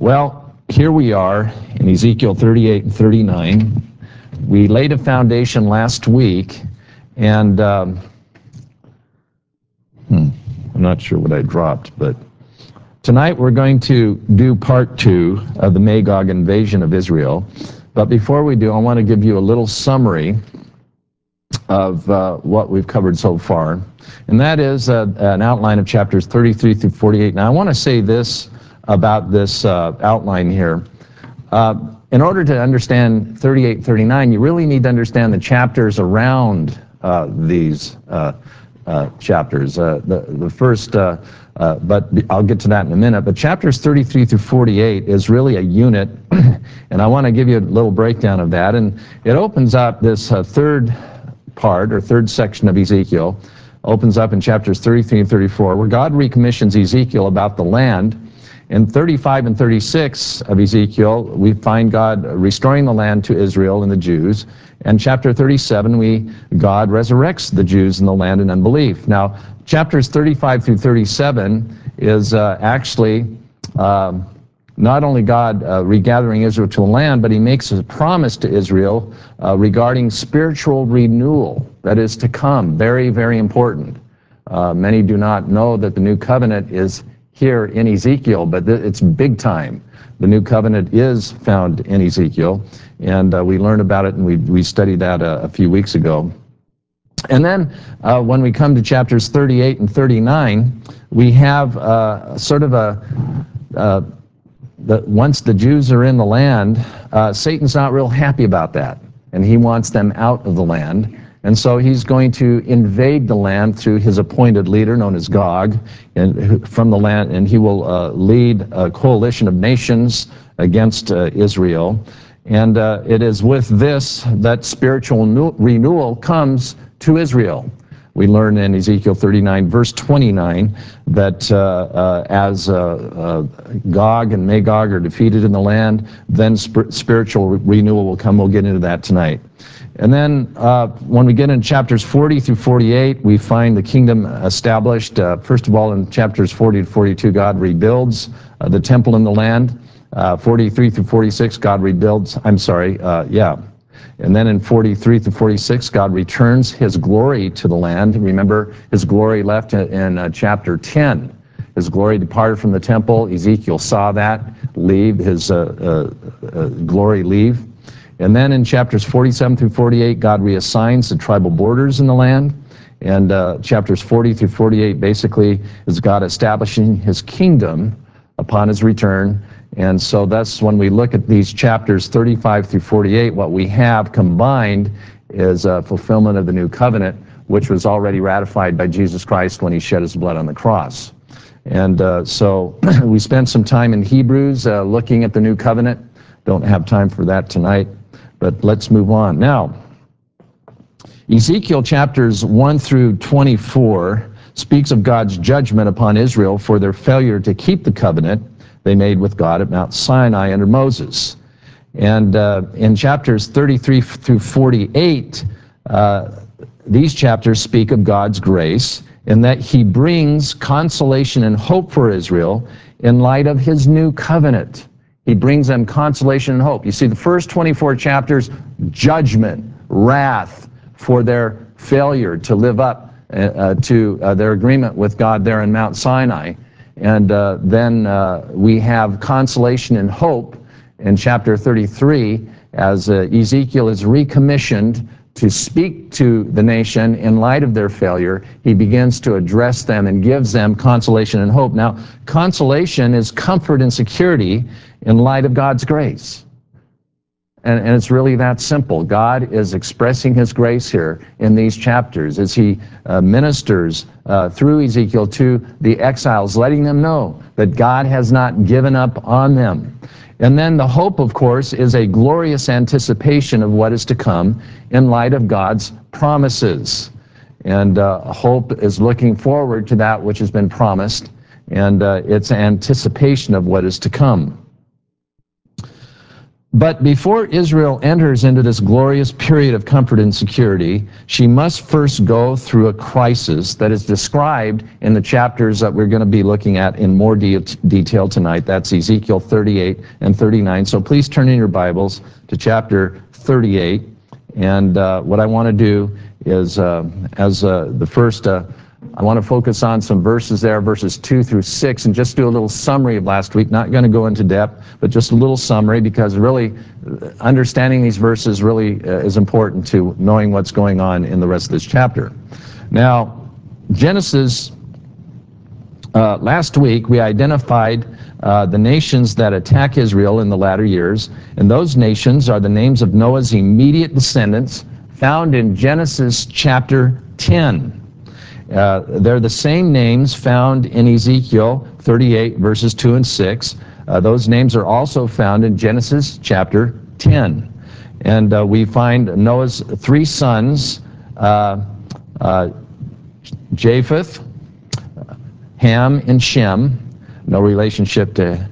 Well, here we are in Ezekiel 38 and 39. We laid a foundation last week, and I'm not sure what I dropped, but tonight we're going to do part 2 of the Magog invasion of Israel. But before we do, I want to give you a little summary of what we've covered so far, and that is an outline of chapters 33 through 48. Now, I want to say this about this outline here. In order to understand 38 and 39, you really need to understand the chapters around these chapters. The first, but I'll get to that in a minute, but chapters 33 through 48 is really a unit, and I want to give you a little breakdown of that. And it opens up this third part, or third section of Ezekiel, opens up in chapters 33 and 34, where God recommissions Ezekiel about the land. In 35 and 36 of Ezekiel, we find God restoring the land to Israel and the Jews. And chapter 37, God resurrects the Jews in the land in unbelief. Now, chapters 35 through 37 is actually not only God regathering Israel to the land, but he makes a promise to Israel regarding spiritual renewal that is to come. Very, very important. Many do not know that the new covenant is here in Ezekiel, but it's big time. The new covenant is found in Ezekiel, and we learned about it, and we studied that a few weeks ago. And then when we come to chapters 38 and 39, we have sort of once the Jews are in the land, Satan's not real happy about that, and he wants them out of the land. And so he's going to invade the land through his appointed leader, known as Gog, and from the land, and he will lead a coalition of nations against Israel. And it is with this that spiritual renewal comes to Israel. We learn in Ezekiel 39, verse 29, that as Gog and Magog are defeated in the land, then spiritual renewal will come. We'll get into that tonight. And then when we get in chapters 40 through 48, we find the kingdom established. First of all, in chapters 40 to 42, God rebuilds the temple in the land. 43 through 46, God rebuilds, And then in 43 through 46, God returns his glory to the land. Remember, his glory left in chapter 10. His glory departed from the temple. Ezekiel saw that leave, his glory leave. And then in chapters 47 through 48, God reassigns the tribal borders in the land. And chapters 40 through 48 basically is God establishing his kingdom upon his return. And so that's when we look at these chapters 35 through 48, what we have combined is a fulfillment of the new covenant, which was already ratified by Jesus Christ when he shed his blood on the cross. And so we spent some time in Hebrews looking at the new covenant. Don't have time for that tonight, but let's move on. Now, Ezekiel chapters 1 through 24 speaks of God's judgment upon Israel for their failure to keep the covenant they made with God at Mount Sinai under Moses. And in chapters 33 through 48, these chapters speak of God's grace in that he brings consolation and hope for Israel in light of his new covenant. He brings them consolation and hope. You see, the first 24 chapters, judgment, wrath for their failure to live up to their agreement with God there in Mount Sinai. And then we have consolation and hope in chapter 33 as Ezekiel is recommissioned to speak to the nation in light of their failure. He begins to address them and gives them consolation and hope. Now, consolation is comfort and security in light of God's grace. And it's really that simple. God is expressing his grace here in these chapters as he ministers through Ezekiel to the exiles, letting them know that God has not given up on them. And then the hope, of course, is a glorious anticipation of what is to come in light of God's promises. And hope is looking forward to that which has been promised, and it's anticipation of what is to come. But before Israel enters into this glorious period of comfort and security, she must first go through a crisis that is described in the chapters that we're going to be looking at in more detail tonight. That's Ezekiel 38 and 39. So please turn in your Bibles to chapter 38. And what I want to do is, I want to focus on some verses there, verses 2 through 6, and just do a little summary of last week. Not going to go into depth, but just a little summary, because really understanding these verses really is important to knowing what's going on in the rest of this chapter. Now, Genesis, last week we identified the nations that attack Israel in the latter years, and those nations are the names of Noah's immediate descendants found in Genesis chapter 10. They're the same names found in Ezekiel 38, verses 2 and 6. Those names are also found in Genesis chapter 10. And we find Noah's three sons, Japheth, Ham, and Shem. No relationship to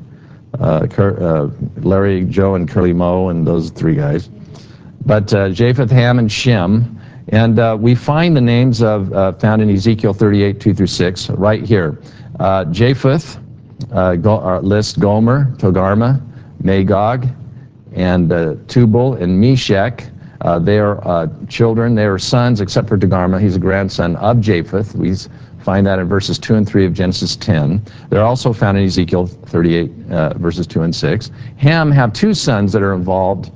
Larry, Joe, and Curly Moe and those three guys. But Japheth, Ham, and Shem. And we find the names of found in Ezekiel 38, 2 through 6, right here. Japheth lists Gomer, Togarmah, Magog, and Tubal and Meshech. They are children, they are sons, except for Togarmah. He's a grandson of Japheth. We find that in verses 2 and 3 of Genesis 10. They're also found in Ezekiel 38, verses 2 and 6. Ham have two sons that are involved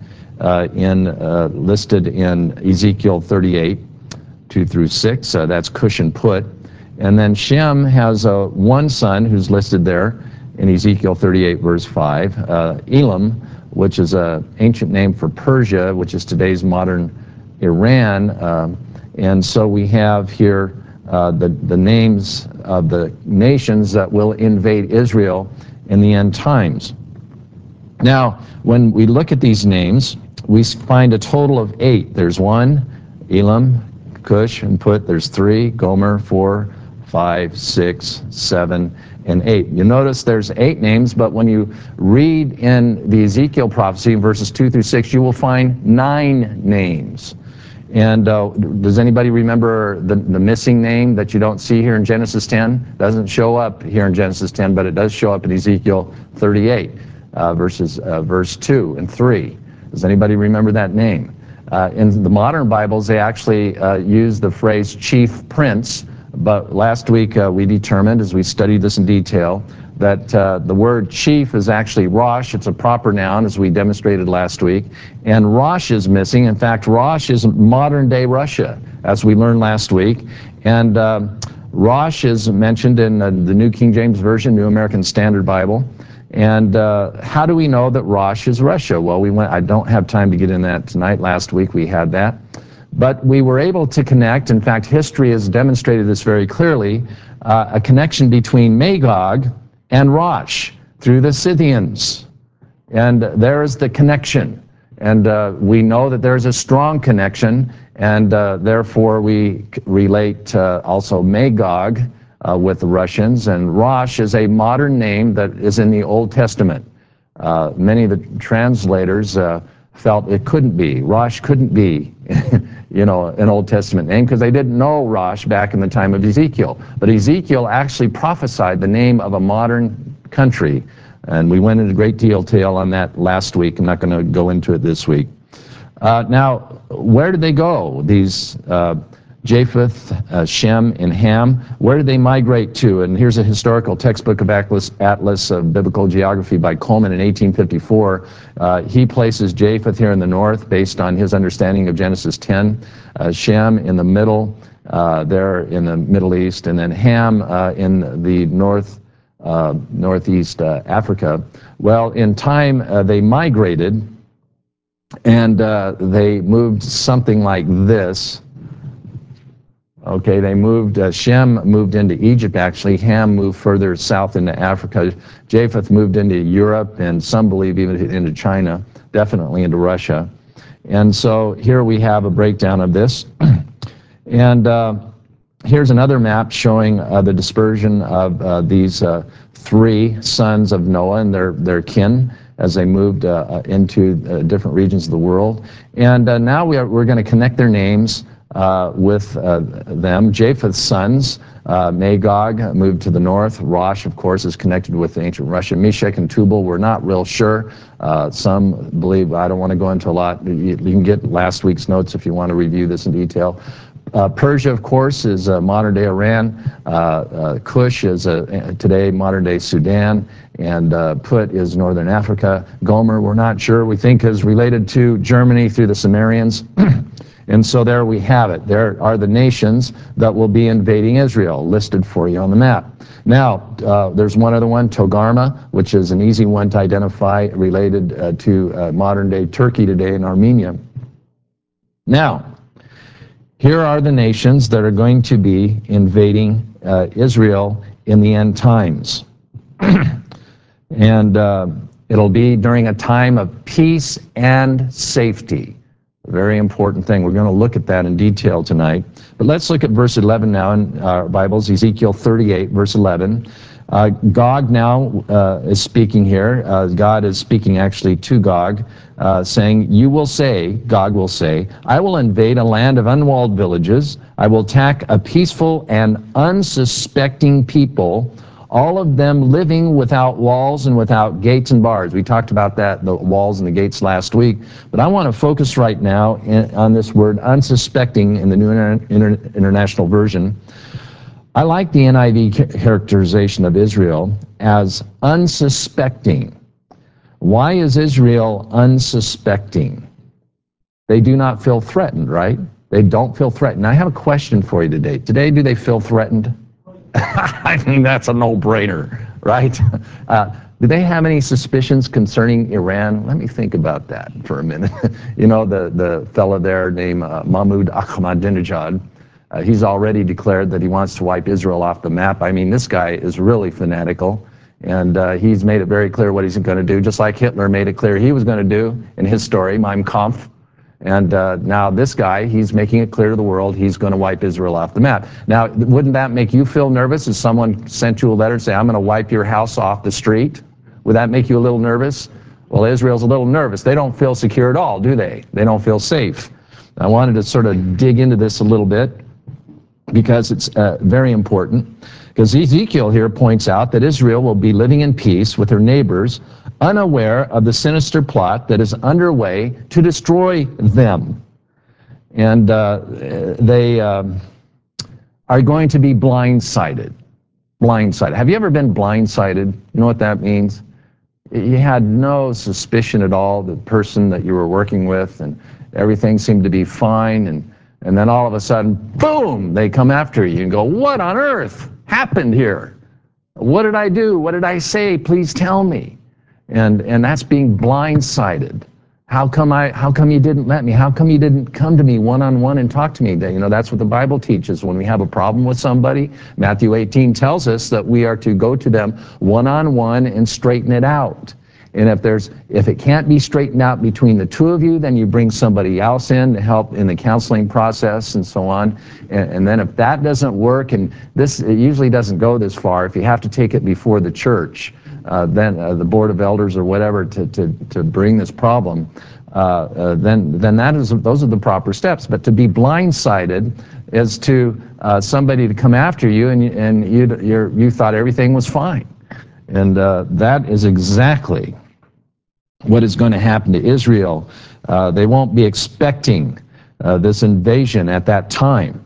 listed in Ezekiel 38, 2 through 6. That's Cush and Put. And then Shem has one son who's listed there in Ezekiel 38, verse 5. Elam, which is an ancient name for Persia, which is today's modern Iran. And so we have here the names of the nations that will invade Israel in the end times. Now, when we look at these names, we find a total of 8. There's 1, Elam, Cush, and Put. There's 3, Gomer, 4, 5, 6, 7, and 8. You notice there's 8 names, but when you read in the Ezekiel prophecy in verses 2 through 6, you will find 9 names. And does anybody remember the missing name that you don't see here in Genesis 10? Doesn't show up here in Genesis 10, but it does show up in Ezekiel 38, verse 2 and 3. Does anybody remember that name? In the modern Bibles, they actually use the phrase chief prince, but last week we determined, as we studied this in detail, that the word chief is actually Rosh. It's a proper noun, as we demonstrated last week, and Rosh is missing. In fact, Rosh is modern-day Russia, as we learned last week, and Rosh is mentioned in the New King James Version, New American Standard Bible. And how do we know that Rosh is Russia? Well, I don't have time to get in that tonight. Last week we had that. But we were able to connect, in fact, history has demonstrated this very clearly, a connection between Magog and Rosh through the Scythians. And there is the connection. And we know that there's a strong connection, and therefore we relate also Magog with the Russians, and Rosh is a modern name that is in the Old Testament. Many of the translators felt it couldn't be. Rosh couldn't be, an Old Testament name, because they didn't know Rosh back in the time of Ezekiel. But Ezekiel actually prophesied the name of a modern country, and we went into great detail on that last week. I'm not going to go into it this week. Now, where did they go? These Japheth, Shem, and Ham, where did they migrate to? And here's a historical textbook of Atlas of Biblical Geography by Coleman in 1854. He places Japheth here in the north based on his understanding of Genesis 10, Shem in the middle, there in the Middle East, and then Ham in the northeast Africa. Well, in time they migrated, and they moved something like this. Okay, they moved, Shem moved into Egypt actually, Ham moved further south into Africa, Japheth moved into Europe, and some believe even into China, definitely into Russia. And so here we have a breakdown of this. And here's another map showing the dispersion of these 3 sons of Noah and their kin. as they moved into different regions of the world. And now we're going to connect their names with them. Japheth's sons, Magog moved to the north. Rosh, of course, is connected with ancient Russia. Meshech and Tubal, we're not real sure. Some believe, I don't want to go into a lot. You can get last week's notes if you want to review this in detail. Persia, of course, is modern-day Iran. Cush is today modern-day Sudan. And Put is northern Africa. Gomer, we're not sure. We think is related to Germany through the Sumerians. And so there we have it. There are the nations that will be invading Israel, listed for you on the map. Now, there's one other one, Togarmah, which is an easy one to identify, related to modern-day Turkey today and Armenia. Now, here are the nations that are going to be invading Israel in the end times. And it'll be during a time of peace and safety. A very important thing. We're going to look at that in detail tonight. But let's look at verse 11 now in our Bibles, Ezekiel 38, verse 11. Gog now is speaking here. God is speaking actually to Gog, saying, you will say, Gog will say, I will invade a land of unwalled villages. I will attack a peaceful and unsuspecting people, all of them living without walls and without gates and bars. We talked about that, the walls and the gates last week. But I want to focus right now on this word unsuspecting in the New International Version. I like the NIV characterization of Israel as unsuspecting. Why is Israel unsuspecting? They do not feel threatened, right? They don't feel threatened. I have a question for you today. Today, do they feel threatened? I think that's a no-brainer, right? Do they have any suspicions concerning Iran? Let me think about that for a minute. You know, the fellow there named Mahmoud Ahmadinejad, he's already declared that he wants to wipe Israel off the map. I mean, this guy is really fanatical, and he's made it very clear what he's going to do, just like Hitler made it clear he was going to do in his story, Mein Kampf. And now this guy, he's making it clear to the world he's going to wipe Israel off the map. Now, wouldn't that make you feel nervous if someone sent you a letter and say, I'm going to wipe your house off the street? Would that make you a little nervous? Well, Israel's a little nervous. They don't feel secure at all, do they? They don't feel safe. I wanted to sort of dig into this a little bit because it's very important. Because Ezekiel here points out that Israel will be living in peace with her neighbors, unaware of the sinister plot that is underway to destroy them. And they are going to be blindsided. Blindsided. Have you ever been blindsided? You know what that means? You had no suspicion at all, the person that you were working with, and everything seemed to be fine, and then all of a sudden, boom, they come after you and go, what on earth happened here? What did I do? What did I say? Please tell me. And that's being blindsided. How come you didn't let me? How come you didn't come to me one-on-one and talk to me? You know, that's what the Bible teaches. When we have a problem with somebody, Matthew 18 tells us that we are to go to them one-on-one and straighten it out. And if it can't be straightened out between the two of you, then you bring somebody else in to help in the counseling process and so on. And then if that doesn't work, and it usually doesn't go this far, if you have to take it before the church, then the board of elders or whatever to bring this problem, then those are the proper steps. But to be blindsided is to somebody to come after you and you thought everything was fine. And that is exactly what is going to happen to Israel. They won't be expecting this invasion at that time.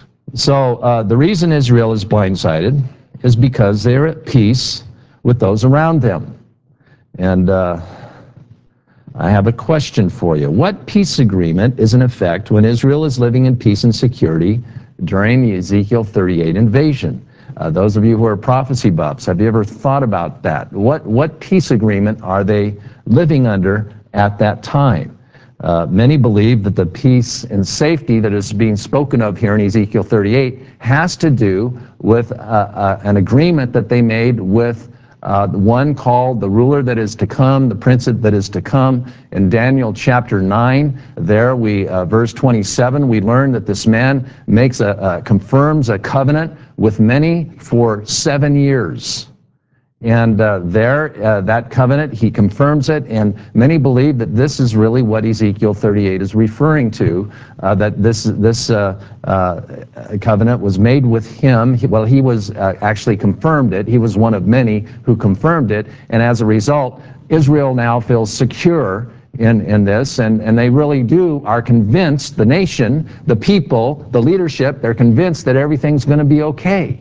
So the reason Israel is blindsided is because they're at peace with those around them. And I have a question for you. What peace agreement is in effect when Israel is living in peace and security during the Ezekiel 38 invasion? Those of you who are prophecy buffs, have you ever thought about that? What peace agreement are they living under at that time? Many believe that the peace and safety that is being spoken of here in Ezekiel 38 has to do with an agreement that they made with one called the ruler that is to come, the prince that is to come. In Daniel chapter 9, there verse 27, we learn that this man confirms a covenant with many for 7 years. And that covenant, he confirms it, and many believe that this is really what Ezekiel 38 is referring to, that this covenant was made with him. He was actually confirmed it. He was one of many who confirmed it, and as a result, Israel now feels secure in this, and they really are convinced, the nation, the people, the leadership, they're convinced that everything's going to be okay.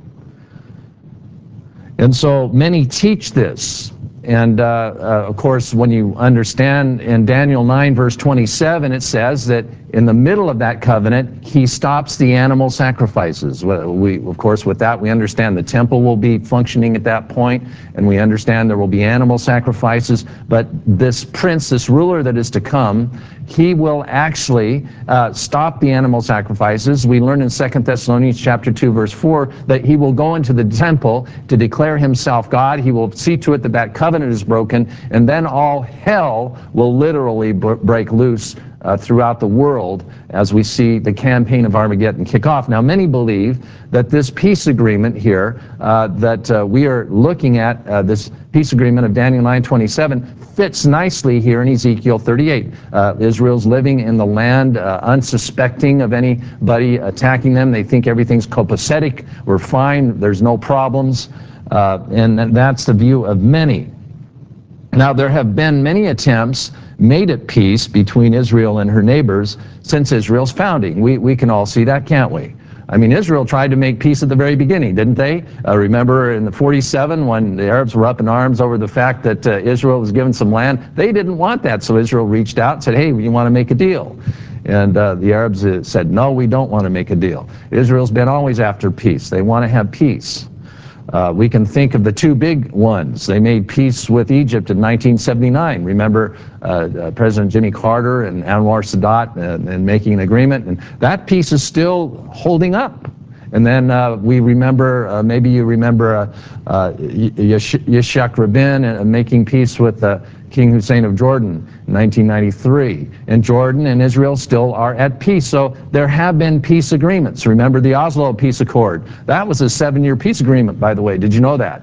And so many teach this. And of course, when you understand in Daniel 9, verse 27, it says that in the middle of that covenant, he stops the animal sacrifices. Of course, with that, we understand the temple will be functioning at that point, and we understand there will be animal sacrifices. But this prince, this ruler that is to come, he will actually stop the animal sacrifices. We learn in 2 Thessalonians chapter 2, verse 4, that he will go into the temple to declare himself God. He will see to it that that covenant is broken, and then all hell will literally break loose throughout the world as we see the campaign of Armageddon kick off. Now, many believe that this peace agreement here that we are looking at, this peace agreement of Daniel 9:27, fits nicely here in Ezekiel 38. Israel's living in the land unsuspecting of anybody attacking them. They think everything's copacetic, we're fine, there's no problems, and that's the view of many. Now, there have been many attempts made at peace between Israel and her neighbors since Israel's founding. We can all see that, can't we? I mean, Israel tried to make peace at the very beginning, didn't they? Remember in the 47 when the Arabs were up in arms over the fact that Israel was given some land? They didn't want that, so Israel reached out and said, hey, you want to make a deal? And the Arabs said, no, we don't want to make a deal. Israel's been always after peace. They want to have peace. We can think of the two big ones. They made peace with Egypt in 1979. Remember President Jimmy Carter and Anwar Sadat and making an agreement, and that peace is still holding up. And then we remember, maybe you remember Yitzhak Rabin making peace with King Hussein of Jordan in 1993. And Jordan and Israel still are at peace. So there have been peace agreements. Remember the Oslo Peace Accord. That was a 7-year peace agreement, by the way. Did you know that?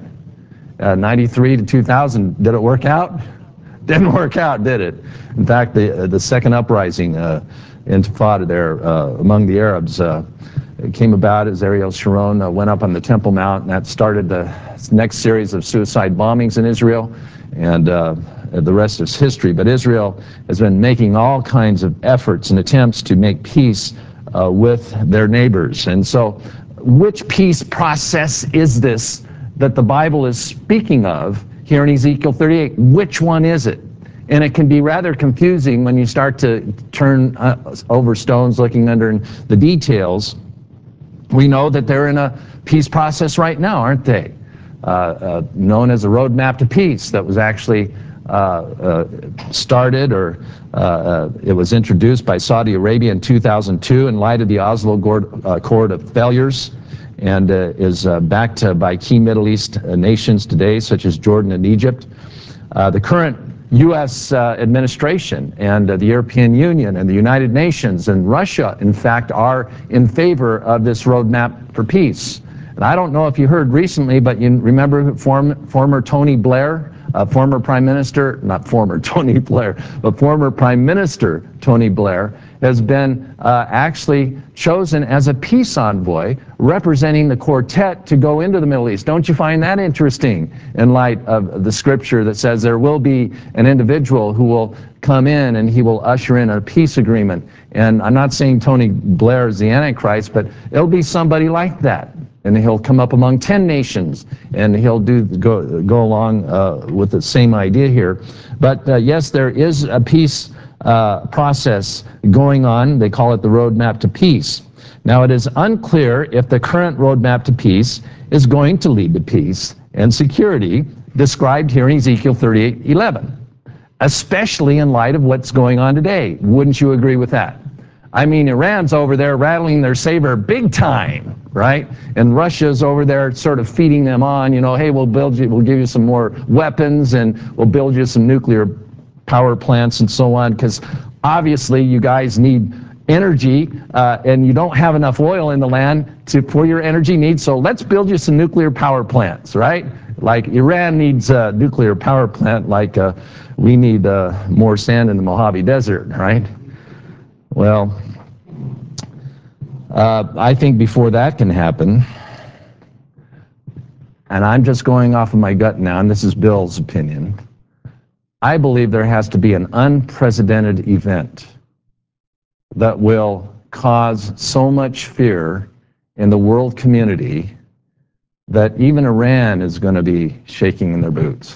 93 to 2000. Did it work out? Didn't work out, did it? In fact, the second uprising, Intifada there among the Arabs, it came about as Ariel Sharon went up on the Temple Mount, and that started the next series of suicide bombings in Israel, and the rest is history. But Israel has been making all kinds of efforts and attempts to make peace with their neighbors. And so which peace process is this that the Bible is speaking of here in Ezekiel 38? Which one is it? And it can be rather confusing when you start to turn over stones looking under the details. We know that they're in a peace process right now, aren't they? Known as a roadmap to peace that was actually started, or it was introduced by Saudi Arabia in 2002 in light of the Oslo Accord of failures, and is backed by key Middle East nations today, such as Jordan and Egypt. The current U.S. administration and the European Union and the United Nations and Russia, in fact, are in favor of this roadmap for peace. And I don't know if you heard recently, but you remember former Tony Blair, former Prime Minister, not former Tony Blair, but former Prime Minister Tony Blair has been actually chosen as a peace envoy representing the quartet to go into the Middle East. Don't you find that interesting in light of the scripture that says there will be an individual who will come in and he will usher in a peace agreement? And I'm not saying Tony Blair is the Antichrist, but it'll be somebody like that. And he'll come up among 10 nations, and he'll go along with the same idea here. But yes, there is a peace process going on. They call it the roadmap to peace. Now, it is unclear if the current roadmap to peace is going to lead to peace and security described here in Ezekiel 38:11, especially in light of what's going on today. Wouldn't you agree with that? I mean, Iran's over there rattling their saber big time, right? And Russia's over there sort of feeding them on, you know, hey, we'll give you some more weapons, and we'll build you some nuclear power plants and so on, because obviously you guys need energy, and you don't have enough oil in the land for your energy needs, so let's build you some nuclear power plants, right? Like Iran needs a nuclear power plant like we need more sand in the Mojave Desert, right? Well, I think before that can happen, and I'm just going off of my gut now, and this is Bill's opinion, I believe there has to be an unprecedented event that will cause so much fear in the world community that even Iran is going to be shaking in their boots.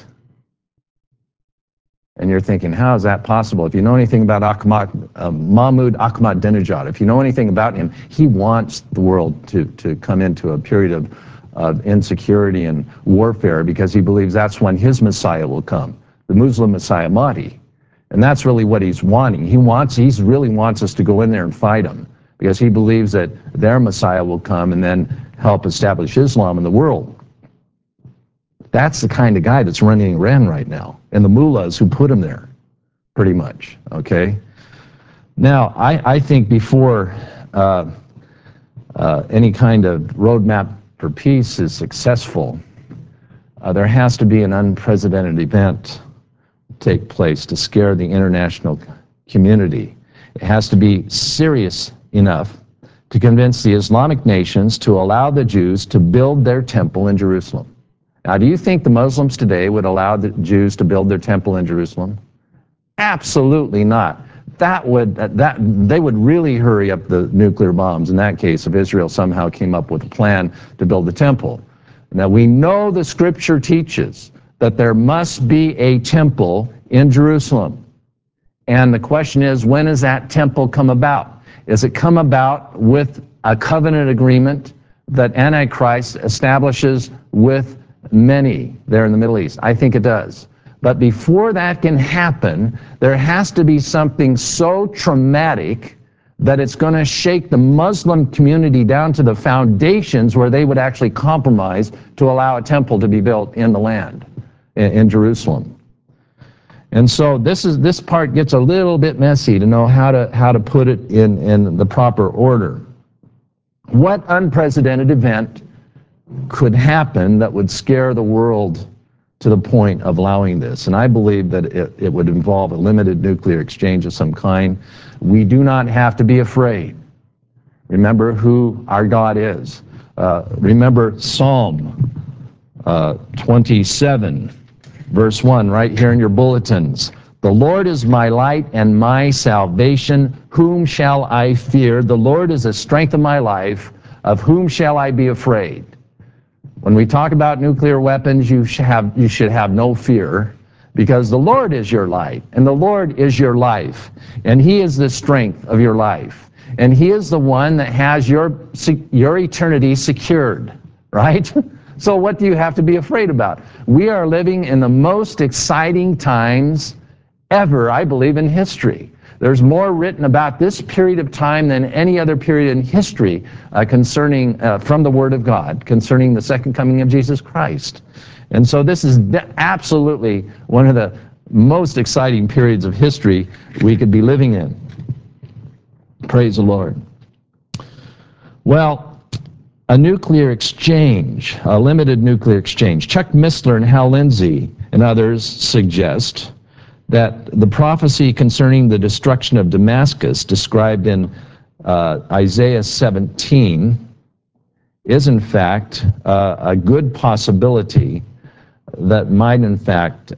And you're thinking, how is that possible? If you know anything about Mahmoud Ahmadinejad, if you know anything about him, he wants the world to come into a period of insecurity and warfare because he believes that's when his Messiah will come, the Muslim Messiah, Mahdi. And that's really what he's wanting. He really wants us to go in there and fight him because he believes that their Messiah will come and then help establish Islam in the world. That's the kind of guy that's running Iran right now, and the mullahs who put him there, pretty much, okay? Now, I think before any kind of roadmap for peace is successful, there has to be an unprecedented event take place to scare the international community. It has to be serious enough to convince the Islamic nations to allow the Jews to build their temple in Jerusalem. Now, do you think the Muslims today would allow the Jews to build their temple in Jerusalem? Absolutely not. They would really hurry up the nuclear bombs in that case if Israel somehow came up with a plan to build the temple. Now, we know the scripture teaches that there must be a temple in Jerusalem. And the question is, when does that temple come about? Does it come about with a covenant agreement that Antichrist establishes with many there in the Middle East? I think it does. But before that can happen, there has to be something so traumatic that it's going to shake the Muslim community down to the foundations where they would actually compromise to allow a temple to be built in the land, in Jerusalem. And so this part gets a little bit messy to know how to put it in the proper order. What unprecedented event could happen that would scare the world to the point of allowing this? And I believe that it would involve a limited nuclear exchange of some kind. We do not have to be afraid. Remember who our God is. Remember Psalm 27, verse 1, right here in your bulletins. The Lord is my light and my salvation. Whom shall I fear? The Lord is the strength of my life. Of whom shall I be afraid? When we talk about nuclear weapons, you should have no fear, because the Lord is your light, and the Lord is your life, and He is the strength of your life, and He is the one that has your eternity secured, right? So what do you have to be afraid about? We are living in the most exciting times ever, I believe, in history. There's more written about this period of time than any other period in history concerning, from the Word of God, concerning the second coming of Jesus Christ. And so this is absolutely one of the most exciting periods of history we could be living in. Praise the Lord. Well, a nuclear exchange, a limited nuclear exchange. Chuck Missler and Hal Lindsey and others suggest that the prophecy concerning the destruction of Damascus, described in Isaiah 17, is in fact a good possibility that might in fact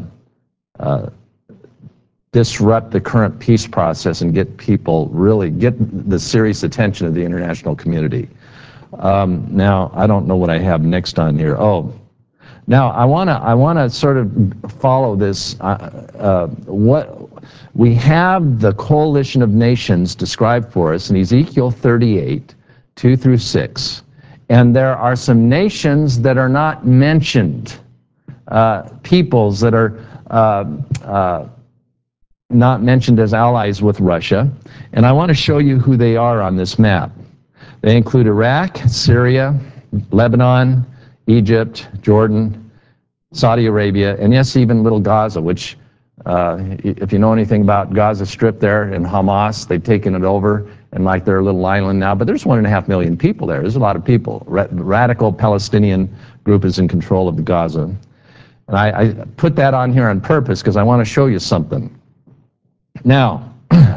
disrupt the current peace process and get the serious attention of the international community. Now, I don't know what I have next on here. Now, I want to sort of follow this. What we have the coalition of nations described for us in Ezekiel 38, 2 through 6. And there are some nations that are not mentioned, peoples that are not mentioned as allies with Russia. And I want to show you who they are on this map. They include Iraq, Syria, Lebanon, Egypt, Jordan, Saudi Arabia, and yes, even little Gaza, which If you know anything about Gaza Strip there and Hamas, they've taken it over and like their little island now, but there's 1.5 million people there. There's a lot of people. Radical Palestinian group is in control of the Gaza. And I put that on here on purpose because I want to show you something. Now,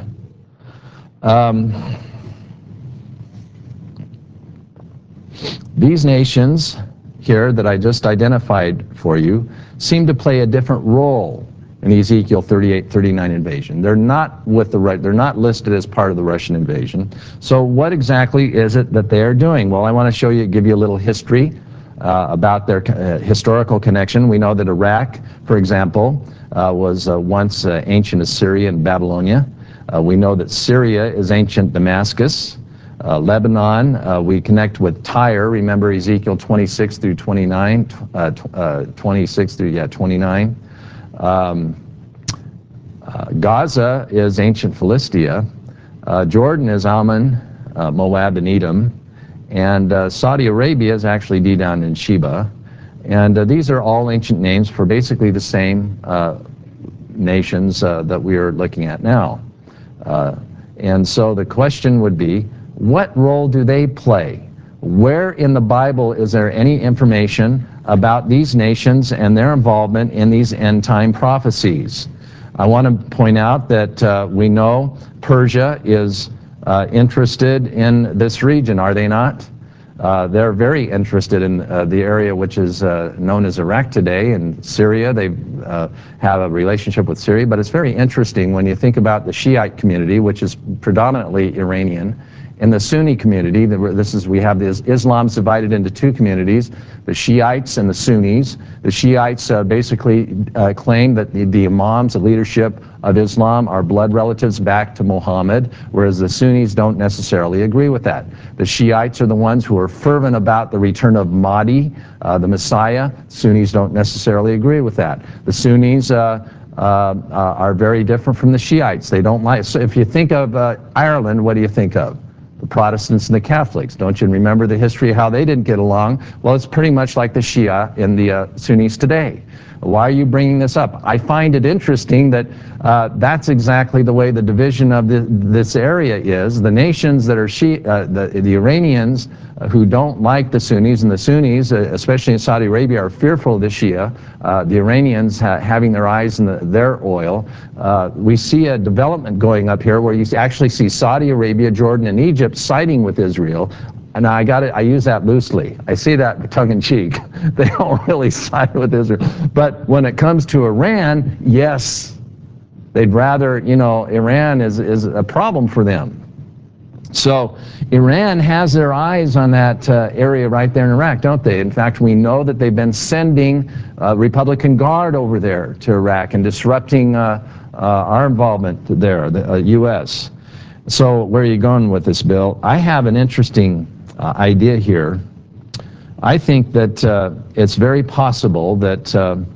these nations here that I just identified for you seem to play a different role in the Ezekiel 38-39 invasion. They're not they're not listed as part of the Russian invasion. So what exactly is it that they are doing? Well, I want to show you, give you a little history about their historical connection. We know that Iraq, for example, was once ancient Assyria and Babylonia. We know that Syria is ancient Damascus. Lebanon, we connect with Tyre. Remember Ezekiel 26 through 29, 26 through 29. Gaza is ancient Philistia. Jordan is Ammon, Moab, and Edom. And Saudi Arabia is actually Dedan and Sheba. And these are all ancient names for basically the same nations that we are looking at now. And so the question would be, what role do they play? Where in the Bible is there any information about these nations and their involvement in these end-time prophecies? I want to point out that we know Persia is interested in this region, are they not? They're very interested in the area which is known as Iraq today, and Syria. They have a relationship with Syria, but it's very interesting when you think about the Shiite community, which is predominantly Iranian. In the Sunni community, we have this Islam's divided into two communities, the Shiites and the Sunnis. The Shiites basically claim that the imams, the leadership of Islam, are blood relatives back to Muhammad, whereas the Sunnis don't necessarily agree with that. The Shiites are the ones who are fervent about the return of Mahdi, the Messiah. Sunnis don't necessarily agree with that. The Sunnis are very different from the Shiites. They don't like, so if you think of Ireland, what do you think of? The Protestants and the Catholics. Don't you remember the history of how they didn't get along? Well, it's pretty much like the Shia and the Sunnis today. Why are you bringing this up? I find it interesting that that's exactly the way the division of this area is. The nations that are the Iranians who don't like the Sunnis, and the Sunnis, especially in Saudi Arabia, are fearful of the Shia. The Iranians having their eyes in their oil. We see a development going up here where you actually see Saudi Arabia, Jordan, and Egypt siding with Israel. And I use that loosely. I see that tongue-in-cheek. They don't really side with Israel. But when it comes to Iran, yes, they'd rather, Iran is a problem for them. So Iran has their eyes on that area right there in Iraq, don't they? In fact, we know that they've been sending Republican Guard over there to Iraq and disrupting our involvement there, the U.S. So where are you going with this, Bill? I have an interesting idea here. I think that it's very possible that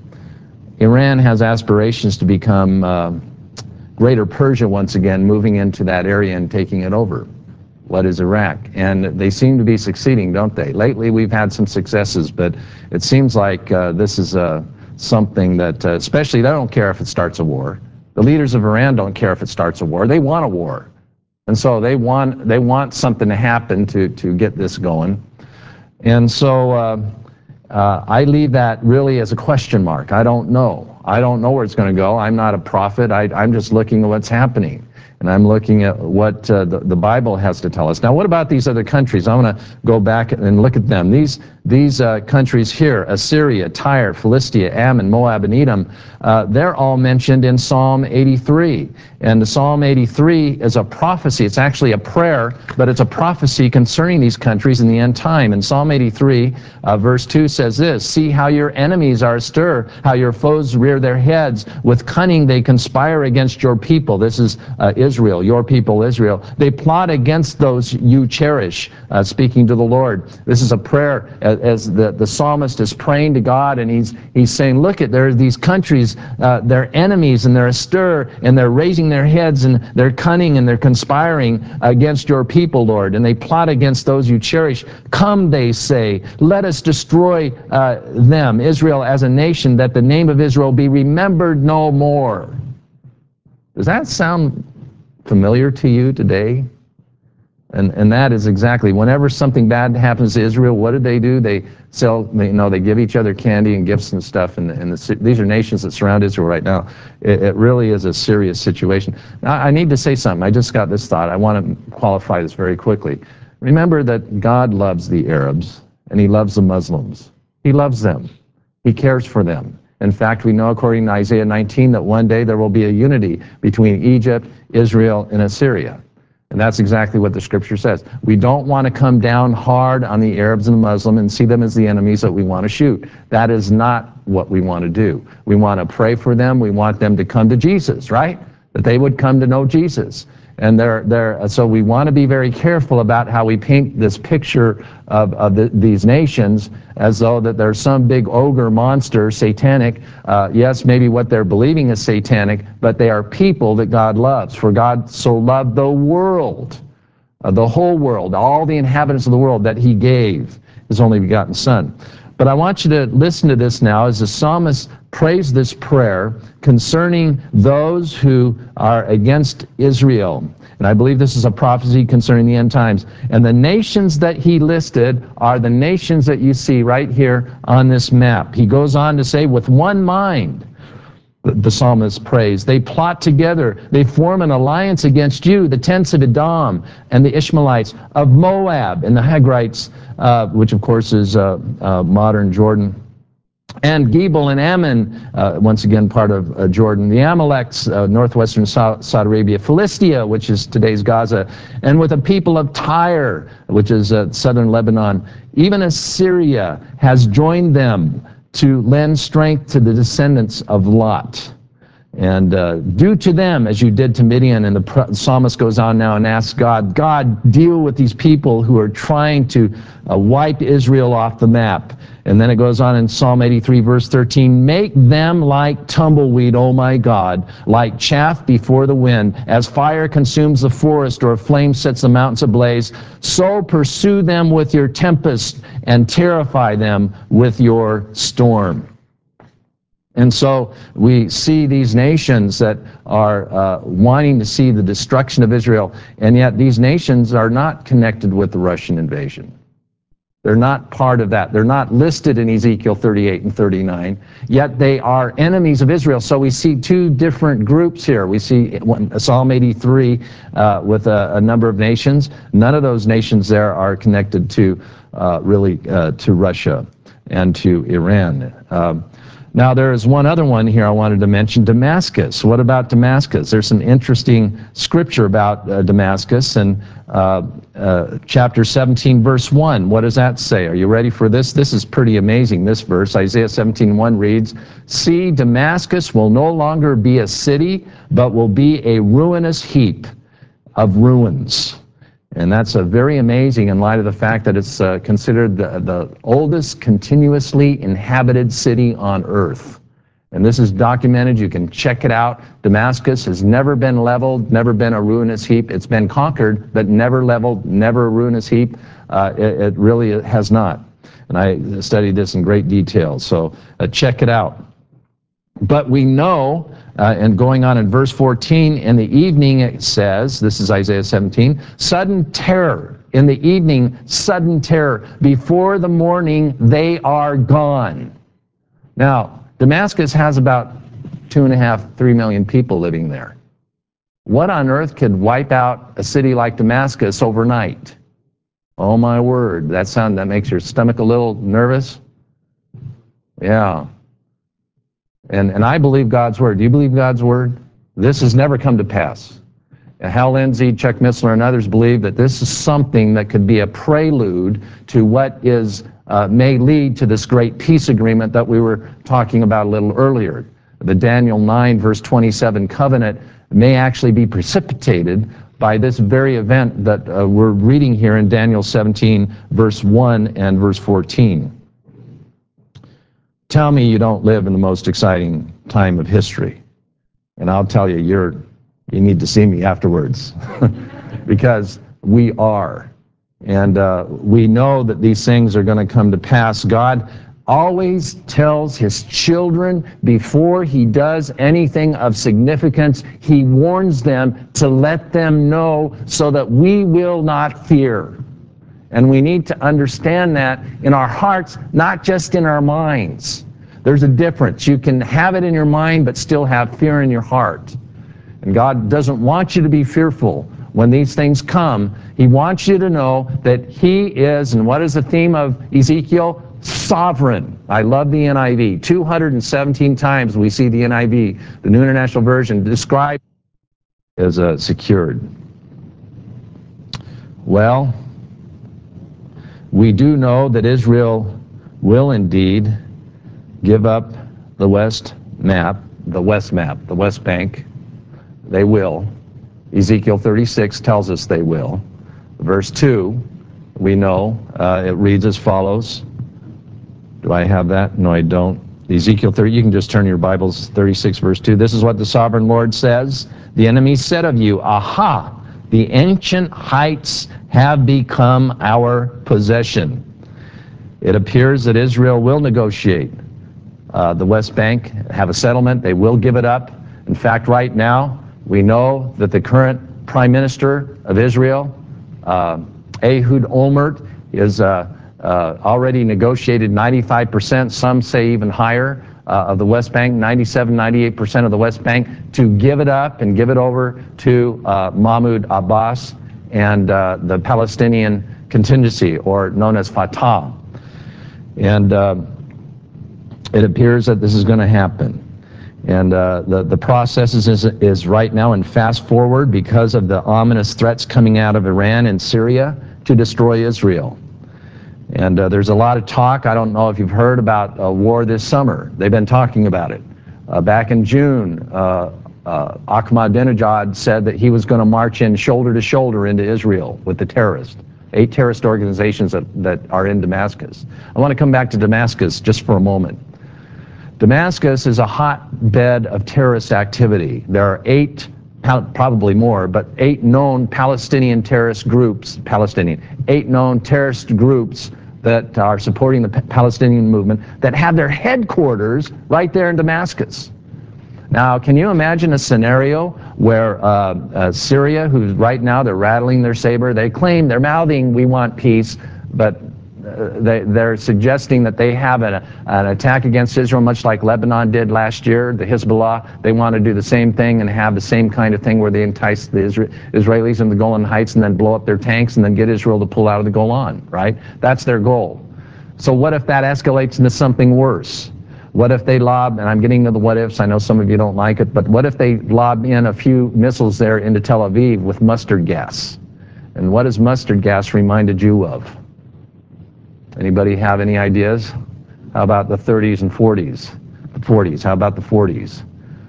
Iran has aspirations to become Greater Persia once again, moving into that area and taking it over. What is Iraq? And they seem to be succeeding, don't they? Lately we've had some successes, but it seems like this is something that, especially, they don't care if it starts a war. The leaders of Iran don't care if it starts a war. They want a war. And so they want something to happen to get this going. And so I leave that really as a question mark. I don't know. I don't know where it's going to go. I'm not a prophet. I'm just looking at what's happening. And I'm looking at what the Bible has to tell us. Now, what about these other countries? I want to go back and look at them. These countries here, Assyria, Tyre, Philistia, Ammon, Moab, and Edom, they're all mentioned in Psalm 83. And the Psalm 83 is a prophecy. It's actually a prayer, but it's a prophecy concerning these countries in the end time. And Psalm 83, verse 2 says this, "See how your enemies are astir, how your foes rear their heads. With cunning they conspire against your people." This is Israel, your people Israel. "They plot against those you cherish," speaking to the Lord. This is a prayer as the psalmist is praying to God, and he's saying, look, there are these countries, they're enemies, and they're astir, and they're raising their heads, and they're cunning, and they're conspiring against your people, Lord, and they plot against those you cherish. "Come," they say, "let us destroy them, Israel as a nation, that the name of Israel be be remembered no more. Does that sound familiar to you today? And that is exactly, whenever something bad happens to Israel, what do? They sell, they give each other candy and gifts and stuff, and these are nations that surround Israel right now. It really is a serious situation. Now, I need to say something. I just got this thought. I want to qualify this very quickly. Remember that God loves the Arabs, and He loves the Muslims. He loves them. He cares for them. In fact, we know according to Isaiah 19 that one day there will be a unity between Egypt, Israel, and Assyria. And that's exactly what the scripture says. We don't want to come down hard on the Arabs and the Muslims and see them as the enemies that we want to shoot. That is not what we want to do. We want to pray for them. We want them to come to Jesus, right? That they would come to know Jesus. And so we want to be very careful about how we paint this picture of these nations as though that there's some big ogre monster, satanic. Yes, maybe what they're believing is satanic, but they are people that God loves. For God so loved the world, the whole world, all the inhabitants of the world, that He gave His only begotten Son. But I want you to listen to this now as the psalmist prays this prayer concerning those who are against Israel. And I believe this is a prophecy concerning the end times. And the nations that he listed are the nations that you see right here on this map. He goes on to say, with one mind, the psalmist prays, they plot together, they form an alliance against you, the tents of Edom and the Ishmaelites, of Moab and the Hagrites, which of course is modern Jordan, and Gebal and Ammon, once again part of Jordan, the Amaleks, northwestern Saudi Arabia, Philistia, which is today's Gaza, and with the people of Tyre, which is southern Lebanon. Even Assyria has joined them to lend strength to the descendants of Lot. And do to them as you did to Midian. And the psalmist goes on now and asks God, God, deal with these people who are trying to wipe Israel off the map. And then it goes on in Psalm 83, verse 13, make them like tumbleweed, O my God, like chaff before the wind, as fire consumes the forest or a flame sets the mountains ablaze, so pursue them with your tempest and terrify them with your storm. And so we see these nations that are wanting to see the destruction of Israel, and yet these nations are not connected with the Russian invasion. They're not part of that. They're not listed in Ezekiel 38 and 39, yet they are enemies of Israel. So we see two different groups here. We see Psalm 83 with a number of nations. None of those nations there are connected to really to Russia and to Iran. Now, there is one other one here I wanted to mention, Damascus. What about Damascus? There's some interesting scripture about Damascus, and chapter 17, verse 1. What does that say? Are you ready for this? This is pretty amazing, this verse. Isaiah 17:1 reads, see, Damascus will no longer be a city, but will be a ruinous heap of ruins. And that's very amazing in light of the fact that it's considered the oldest continuously inhabited city on earth. And this is documented. You can check it out. Damascus has never been leveled, never been a ruinous heap. It's been conquered, but never leveled, never a ruinous heap. It really has not. And I studied this in great detail, so check it out. But we know, and going on in verse 14, in the evening it says, this is Isaiah 17, sudden terror. In the evening, sudden terror. Before the morning, they are gone. Now, Damascus has about 2.5, 3 million people living there. What on earth could wipe out a city like Damascus overnight? Oh my word, that makes your stomach a little nervous? Yeah. And I believe God's word. Do you believe God's word? This has never come to pass. Hal Lindsey, Chuck Missler, and others believe that this is something that could be a prelude to what may lead to this great peace agreement that we were talking about a little earlier. The Daniel 9, verse 27 covenant may actually be precipitated by this very event that we're reading here in Daniel 17, verse 1 and verse 14. Tell me you don't live in the most exciting time of history, and I'll tell you, you need to see me afterwards, because we are. And we know that these things are going to come to pass. God always tells his children before he does anything of significance, he warns them to let them know so that we will not fear. And we need to understand that in our hearts, not just in our minds. There's a difference. You can have it in your mind but still have fear in your heart. And God doesn't want you to be fearful when these things come. He wants you to know that he is, and what is the theme of Ezekiel? Sovereign. I love the NIV. 217 times we see the NIV, the New International Version, described as secured. Well, we do know that Israel will indeed give up the West Bank. They will. Ezekiel 36 tells us they will. Verse 2, we know, it reads as follows. Do I have that? No, I don't. Ezekiel 30, you can just turn your Bibles, 36 verse 2. This is what the sovereign Lord says. The enemy said of you, aha, the ancient heights have become our possession. It appears that Israel will negotiate the West Bank, have a settlement. They will give it up. In fact, right now, we know that the current Prime Minister of Israel, Ehud Olmert, is already negotiated 95%, some say even higher, of the West Bank, 97, 98% of the West Bank, to give it up and give it over to Mahmoud Abbas and the Palestinian contingency, or known as Fatah. And it appears that this is going to happen. And the process is right now in fast forward because of the ominous threats coming out of Iran and Syria to destroy Israel. And there's a lot of talk. I don't know if you've heard about a war this summer. They've been talking about it. Back in June, Ahmadinejad said that he was going to march in shoulder to shoulder into Israel with the terrorists. 8 terrorist organizations that are in Damascus. I want to come back to Damascus just for a moment. Damascus is a hotbed of terrorist activity. There are 8, probably more, but 8 known Palestinian terrorist groups, 8 known terrorist groups that are supporting the Palestinian movement that have their headquarters right there in Damascus. Now, can you imagine a scenario where Syria, who's right now, they're rattling their saber, they claim, they're mouthing, we want peace, but they're suggesting that they have an attack against Israel, much like Lebanon did last year, the Hezbollah. They want to do the same thing and have the same kind of thing where they entice the Israelis in the Golan Heights and then blow up their tanks and then get Israel to pull out of the Golan, right? That's their goal. So what if that escalates into something worse? What if they lob, and I'm getting to the what ifs, I know some of you don't like it, but what if they lob in a few missiles there into Tel Aviv with mustard gas? And what has mustard gas reminded you of? Anybody have any ideas? How about the 30s and 40s? The 40s, how about the 40s?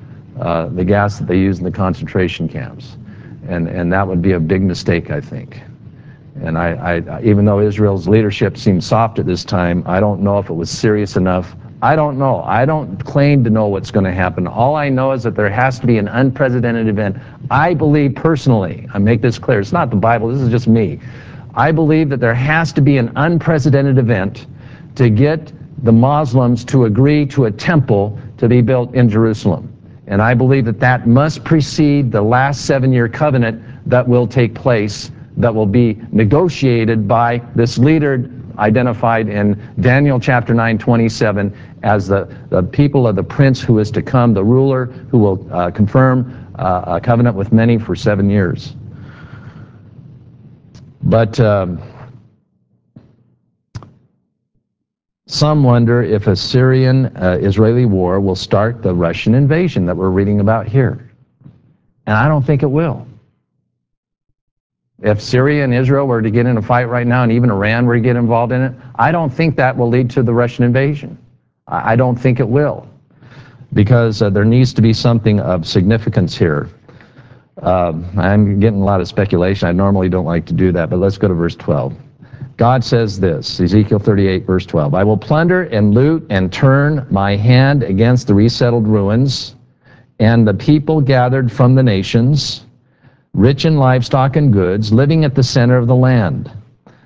The gas that they used in the concentration camps. And that would be a big mistake, I think. And I even though Israel's leadership seems soft at this time, I don't know if it was serious enough. I don't know. I don't claim to know what's going to happen. All I know is that there has to be an unprecedented event. I believe personally, I make this clear, it's not the Bible, this is just me. I believe that there has to be an unprecedented event to get the Muslims to agree to a temple to be built in Jerusalem. And I believe that that must precede the last 7-year covenant that will take place, that will be negotiated by this leader identified in Daniel chapter 9:27 as the people of the prince who is to come, the ruler who will confirm a covenant with many for 7 years. But some wonder if a Syrian-Israeli war will start the Russian invasion that we're reading about here. And I don't think it will. If Syria and Israel were to get in a fight right now, and even Iran were to get involved in it, I don't think that will lead to the Russian invasion. I don't think it will, because there needs to be something of significance here. I'm getting a lot of speculation. I normally don't like to do that, but let's go to verse 12. God says this, Ezekiel 38, verse 12, I will plunder and loot and turn my hand against the resettled ruins and the people gathered from the nations, rich in livestock and goods, living at the center of the land.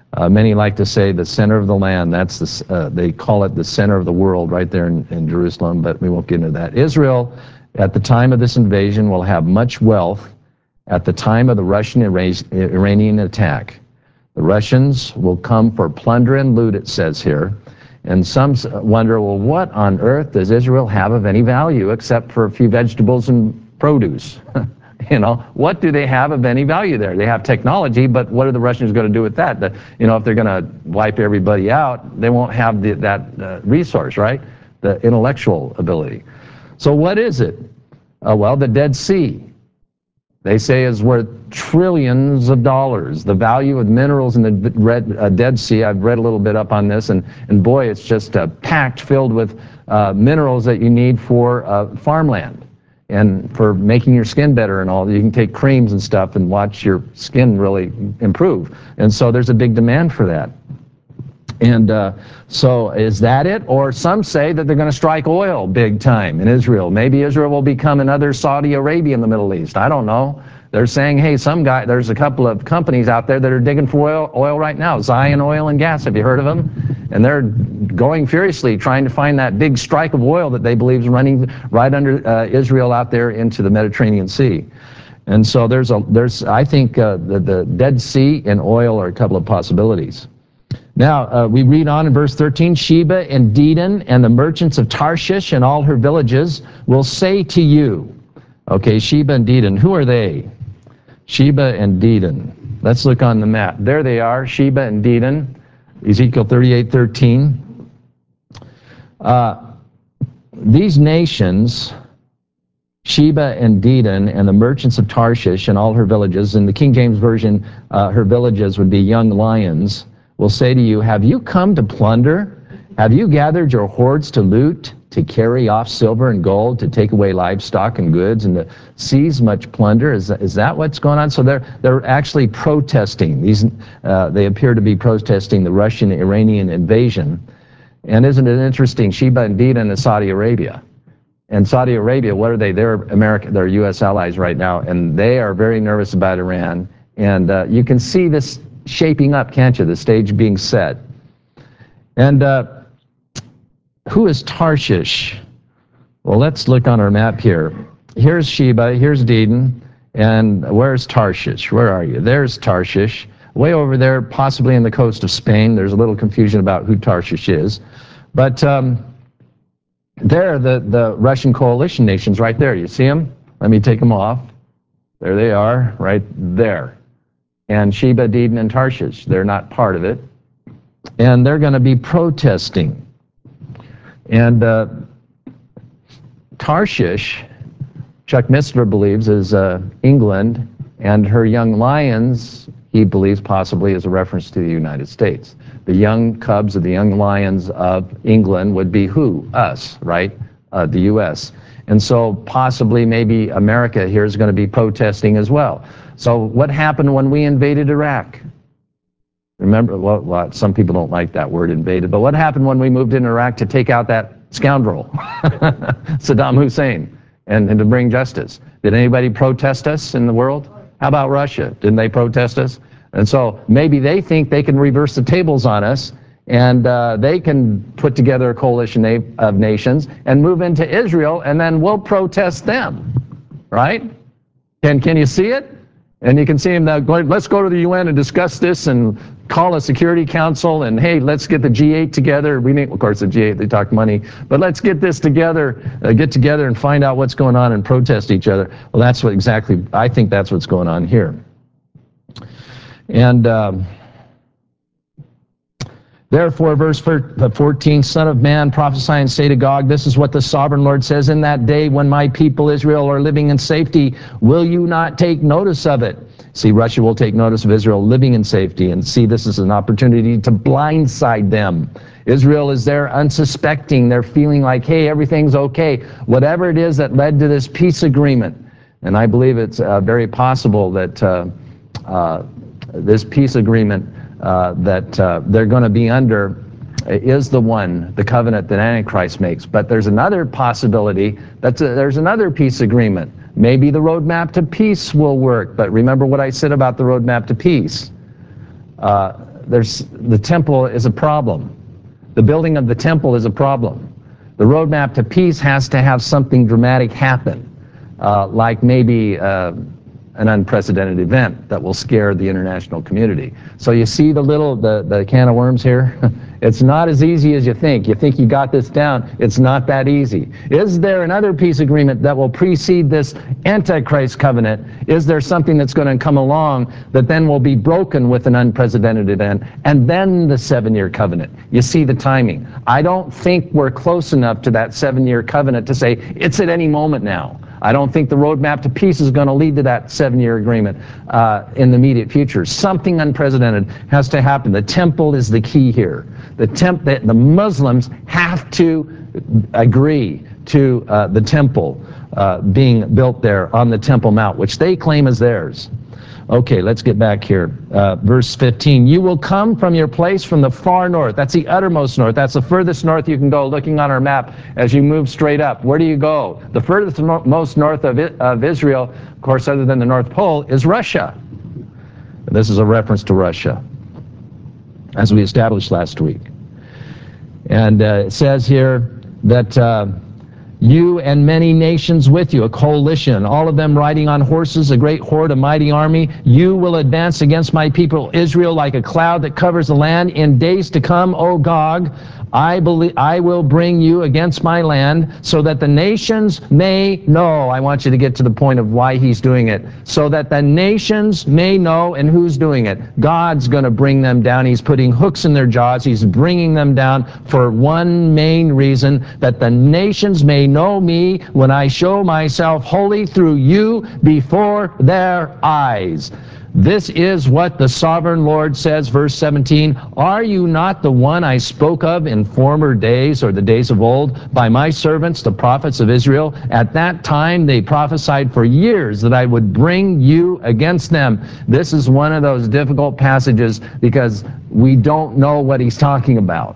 Many like to say the center of the land. That's they call it the center of the world right there in Jerusalem, but we won't get into that. Israel, at the time of this invasion, will have much wealth at the time of the Russian-Iranian attack. The Russians will come for plunder and loot, it says here. And some wonder, well, what on earth does Israel have of any value except for a few vegetables and produce? You know, what do they have of any value there? They have technology, but what are the Russians going to do with that? You know, if they're going to wipe everybody out, they won't have that resource, right? The intellectual ability. So what is it? Well, the Dead Sea, they say, is worth trillions of dollars. The value of minerals in the Dead Sea, I've read a little bit up on this, and boy, it's just packed, filled with minerals that you need for farmland and for making your skin better and all. You can take creams and stuff and watch your skin really improve. And so there's a big demand for that. And so is that it? Or some say that they're going to strike oil big time in Israel. Maybe Israel will become another Saudi Arabia in the Middle East. I don't know. They're saying, hey, there's a couple of companies out there that are digging for oil right now. Zion Oil and Gas, have you heard of them? And they're going furiously trying to find that big strike of oil that they believe is running right under Israel out there into the Mediterranean Sea. And so I think the Dead Sea and oil are a couple of possibilities. Now, we read on in verse 13, Sheba and Dedan and the merchants of Tarshish and all her villages will say to you. Okay, Sheba and Dedan, who are they? Sheba and Dedan. Let's look on the map. There they are, Sheba and Dedan, Ezekiel 38:13. These nations, Sheba and Dedan and the merchants of Tarshish and all her villages, in the King James Version, her villages would be young lions, will say to you, have you come to plunder? Have you gathered your hoards to loot, to carry off silver and gold, to take away livestock and goods, and to seize much plunder? Is that what's going on? So they're actually protesting. They appear to be protesting the Russian-Iranian invasion. And isn't it interesting? Sheba and Dedan is Saudi Arabia. And Saudi Arabia, what are they? They're U.S. allies right now, and they are very nervous about Iran. And you can see this shaping up, can't you? The stage being set. And who is Tarshish? Well, let's look on our map here. Here's Sheba, here's Dedan, and where's Tarshish? Where are you? There's Tarshish, way over there, possibly in the coast of Spain. There's a little confusion about who Tarshish is. But there, the Russian coalition nations right there. You see them? Let me take them off. There they are, right there. And Sheba, Dedan, and Tarshish, they're not part of it. And they're going to be protesting. And Tarshish, Chuck Missler believes, is England, and her young lions, he believes possibly is a reference to the United States. The young cubs of the young lions of England would be who? Us, right? The U.S. And so possibly maybe America here is going to be protesting as well. So what happened when we invaded Iraq? Remember, well, some people don't like that word, invaded, but what happened when we moved into Iraq to take out that scoundrel, Saddam Hussein, and to bring justice? Did anybody protest us in the world? How about Russia? Didn't they protest us? And so maybe they think they can reverse the tables on us, and they can put together a coalition of nations and move into Israel, and then we'll protest them, right? Can you see it? And you can see him now going, let's go to the UN and discuss this and call a Security Council, and hey, let's get the G8 together. We need, of course, the G8, they talk money, but let's get this together, get together and find out what's going on and protest each other. Well, that's what exactly, I think that's what's going on here. And therefore, verse 14, Son of man, prophesy and say to Gog, this is what the sovereign Lord says, in that day when my people Israel are living in safety, will you not take notice of it? See, Russia will take notice of Israel living in safety and see this as an opportunity to blindside them. Israel is there unsuspecting. They're feeling like, hey, everything's okay. Whatever it is that led to this peace agreement. And I believe it's very possible that this peace agreement that they're going to be under is the covenant that Antichrist makes. But there's another possibility that there's another peace agreement. Maybe the roadmap to peace will work. But remember what I said about the roadmap to peace. the temple is a problem. The building of the temple is a problem. The roadmap to peace has to have something dramatic happen, like maybe an unprecedented event that will scare the international community. So you see the can of worms here? It's not as easy as you think. You think you got this down. It's not that easy. Is there another peace agreement that will precede this Antichrist covenant? Is there something that's going to come along that then will be broken with an unprecedented event, and then the 7-year covenant? You see the timing. I don't think we're close enough to that 7-year covenant to say it's at any moment now. I don't think the roadmap to peace is going to lead to that 7-year agreement in the immediate future. Something unprecedented has to happen. The temple is the key here. The Muslims have to agree to the temple being built there on the Temple Mount, which they claim is theirs. Okay, let's get back here. Verse 15, you will come from your place from the far north. That's the uttermost north. That's the furthest north you can go, looking on our map as you move straight up. Where do you go? The furthest most north of Israel, of course, other than the North Pole, is Russia. This is a reference to Russia, as we established last week. And it says here that you and many nations with you, a coalition, all of them riding on horses, a great horde, a mighty army. You will advance against my people Israel like a cloud that covers the land. In days to come, O Gog, I will bring you against my land so that the nations may know. I want you to get to the point of why he's doing it. So that the nations may know. And who's doing it? God's going to bring them down. He's putting hooks in their jaws. He's bringing them down for one main reason, that the nations may know me when I show myself holy through you before their eyes. This is what the sovereign Lord says, verse 17, are you not the one I spoke of in former days, or the days of old, by my servants, the prophets of Israel? At that time they prophesied for years that I would bring you against them. This is one of those difficult passages because we don't know what he's talking about.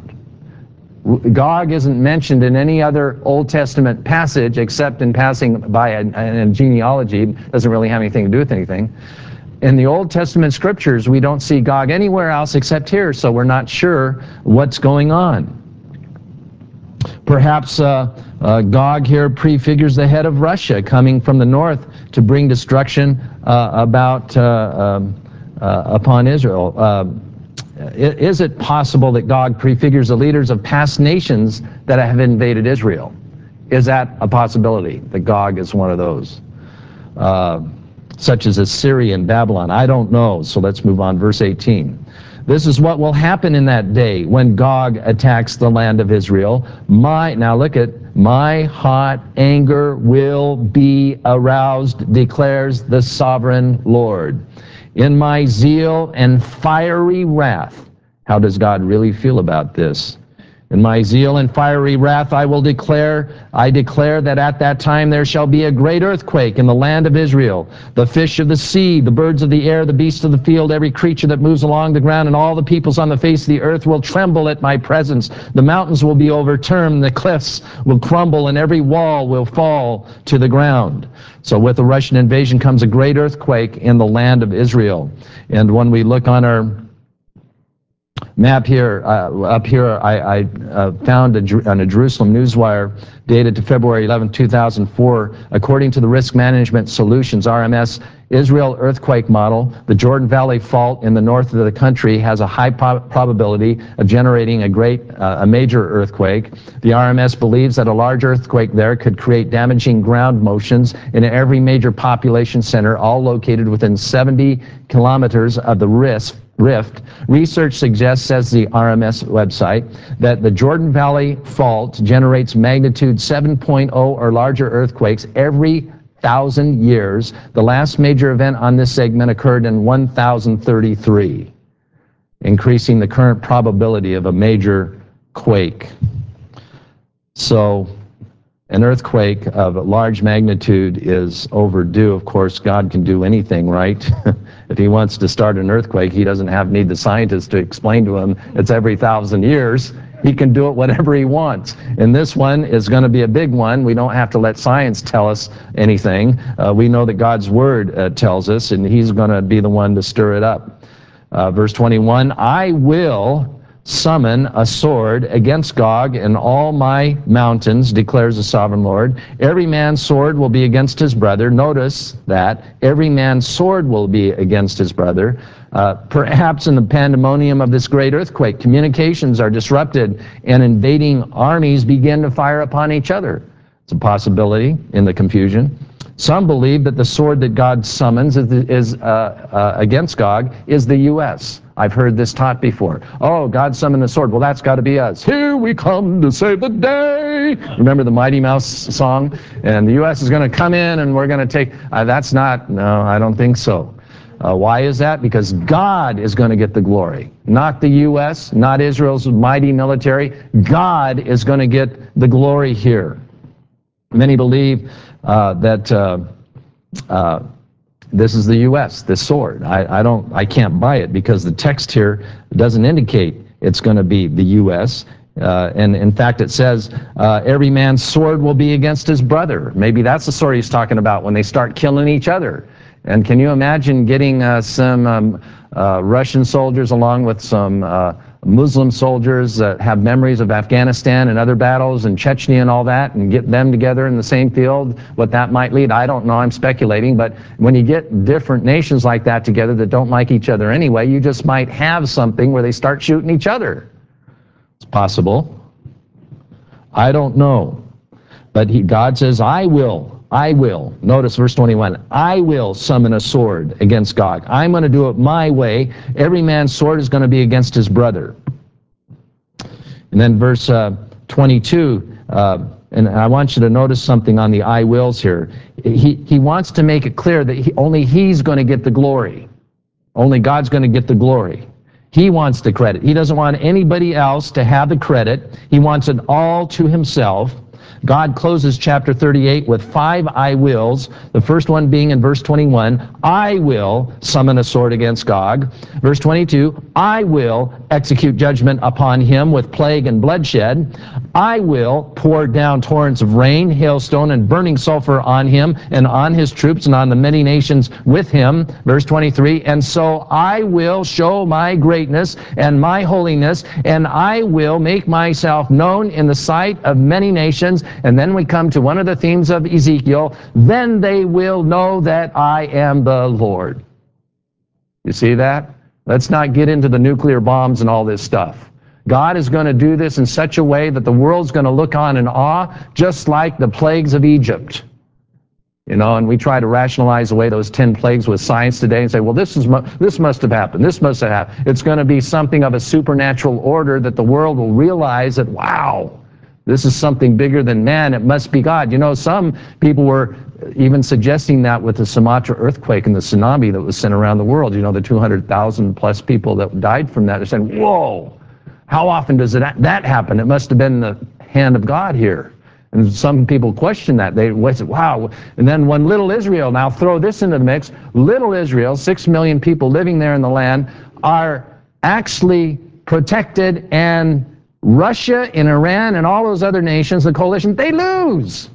Gog isn't mentioned in any other Old Testament passage except in passing by a genealogy. It doesn't really have anything to do with anything. In the Old Testament scriptures, we don't see Gog anywhere else except here, so we're not sure what's going on. Perhaps Gog here prefigures the head of Russia coming from the north to bring destruction upon Israel. Is it possible that Gog prefigures the leaders of past nations that have invaded Israel? Is that a possibility, that Gog is one of those? Such as Assyria and Babylon. I don't know, so let's move on. Verse 18. This is what will happen in that day when Gog attacks the land of Israel. Now look at, my hot anger will be aroused, declares the sovereign Lord. In my zeal and fiery wrath. How does God really feel about this? In my zeal and fiery wrath I declare that at that time there shall be a great earthquake in the land of Israel. The fish of the sea, the birds of the air, the beasts of the field, every creature that moves along the ground, and all the peoples on the face of the earth will tremble at my presence. The mountains will be overturned, the cliffs will crumble, and every wall will fall to the ground. So with the Russian invasion comes a great earthquake in the land of Israel. And when we look on our map here, up here, I found on a Jerusalem Newswire dated to February 11, 2004, according to the Risk Management Solutions, RMS, Israel earthquake model, the Jordan Valley Fault in the north of the country has a high probability of generating a major earthquake. The RMS believes that a large earthquake there could create damaging ground motions in every major population center, all located within 70 kilometers of the rift. Research suggests, says the RMS website, that the Jordan Valley Fault generates magnitude 7.0 or larger earthquakes every 1,000 years. The last major event on this segment occurred in 1033, increasing the current probability of a major quake. So an earthquake of large magnitude is overdue. Of course, God can do anything, right? If he wants to start an earthquake, he doesn't need the scientists to explain to him it's every 1,000 years. He can do it whatever he wants. And this one is going to be a big one. We don't have to let science tell us anything. We know that God's word tells us, and he's going to be the one to stir it up. Verse 21, I will summon a sword against Gog and all my mountains, declares the sovereign Lord. Every man's sword will be against his brother. Notice that. Every man's sword will be against his brother. Perhaps in the pandemonium of this great earthquake, communications are disrupted and invading armies begin to fire upon each other. It's a possibility in the confusion. Some believe that the sword that God summons is against Gog is the U.S. I've heard this taught before. Oh, God summoned the sword. Well, that's got to be us. Here we come to save the day. Remember the Mighty Mouse song? And the U.S. is going to come in and we're going to take... no, I don't think so. Why is that? Because God is going to get the glory. Not the U.S., not Israel's mighty military. God is going to get the glory here. Many believe that this is the U.S., this sword. I can't buy it because the text here doesn't indicate it's going to be the U.S. And in fact, it says every man's sword will be against his brother. Maybe that's the sword he's talking about when they start killing each other. And can you imagine getting some Russian soldiers along with some Muslim soldiers that have memories of Afghanistan and other battles and Chechnya and all that, and get them together in the same field, what that might lead? I don't know, I'm speculating, but when you get different nations like that together that don't like each other anyway, you just might have something where they start shooting each other. It's possible. I don't know. But God says, I will. Notice verse 21. I will summon a sword against Gog. I'm going to do it my way. Every man's sword is going to be against his brother. And then verse 22, and I want you to notice something on the I wills here. He wants to make it clear that only he's going to get the glory. Only God's going to get the glory. He wants the credit. He doesn't want anybody else to have the credit. He wants it all to himself. God closes chapter 38 with 5 I wills, the first one being in verse 21, I will summon a sword against Gog. Verse 22, I will execute judgment upon him with plague and bloodshed. I will pour down torrents of rain, hailstone, and burning sulfur on him and on his troops and on the many nations with him. Verse 23, and so I will show my greatness and my holiness, and I will make myself known in the sight of many nations. And then we come to one of the themes of Ezekiel, then they will know that I am the Lord. You see that? Let's not get into the nuclear bombs and all this stuff. God is going to do this in such a way that the world's going to look on in awe, just like the plagues of Egypt. You know, and we try to rationalize away those 10 plagues with science today and say, well, this must have happened. This must have happened. It's going to be something of a supernatural order that the world will realize that, wow, this is something bigger than man. It must be God. You know, some people were even suggesting that with the Sumatra earthquake and the tsunami that was sent around the world. You know, the 200,000 plus people that died from that. They're saying, whoa, how often does that happen? It must have been the hand of God here. And some people question that. They say, wow. And then when little Israel, now throw this into the mix, little Israel, 6 million people living there in the land, are actually protected, and Russia and Iran and all those other nations, the coalition, they lose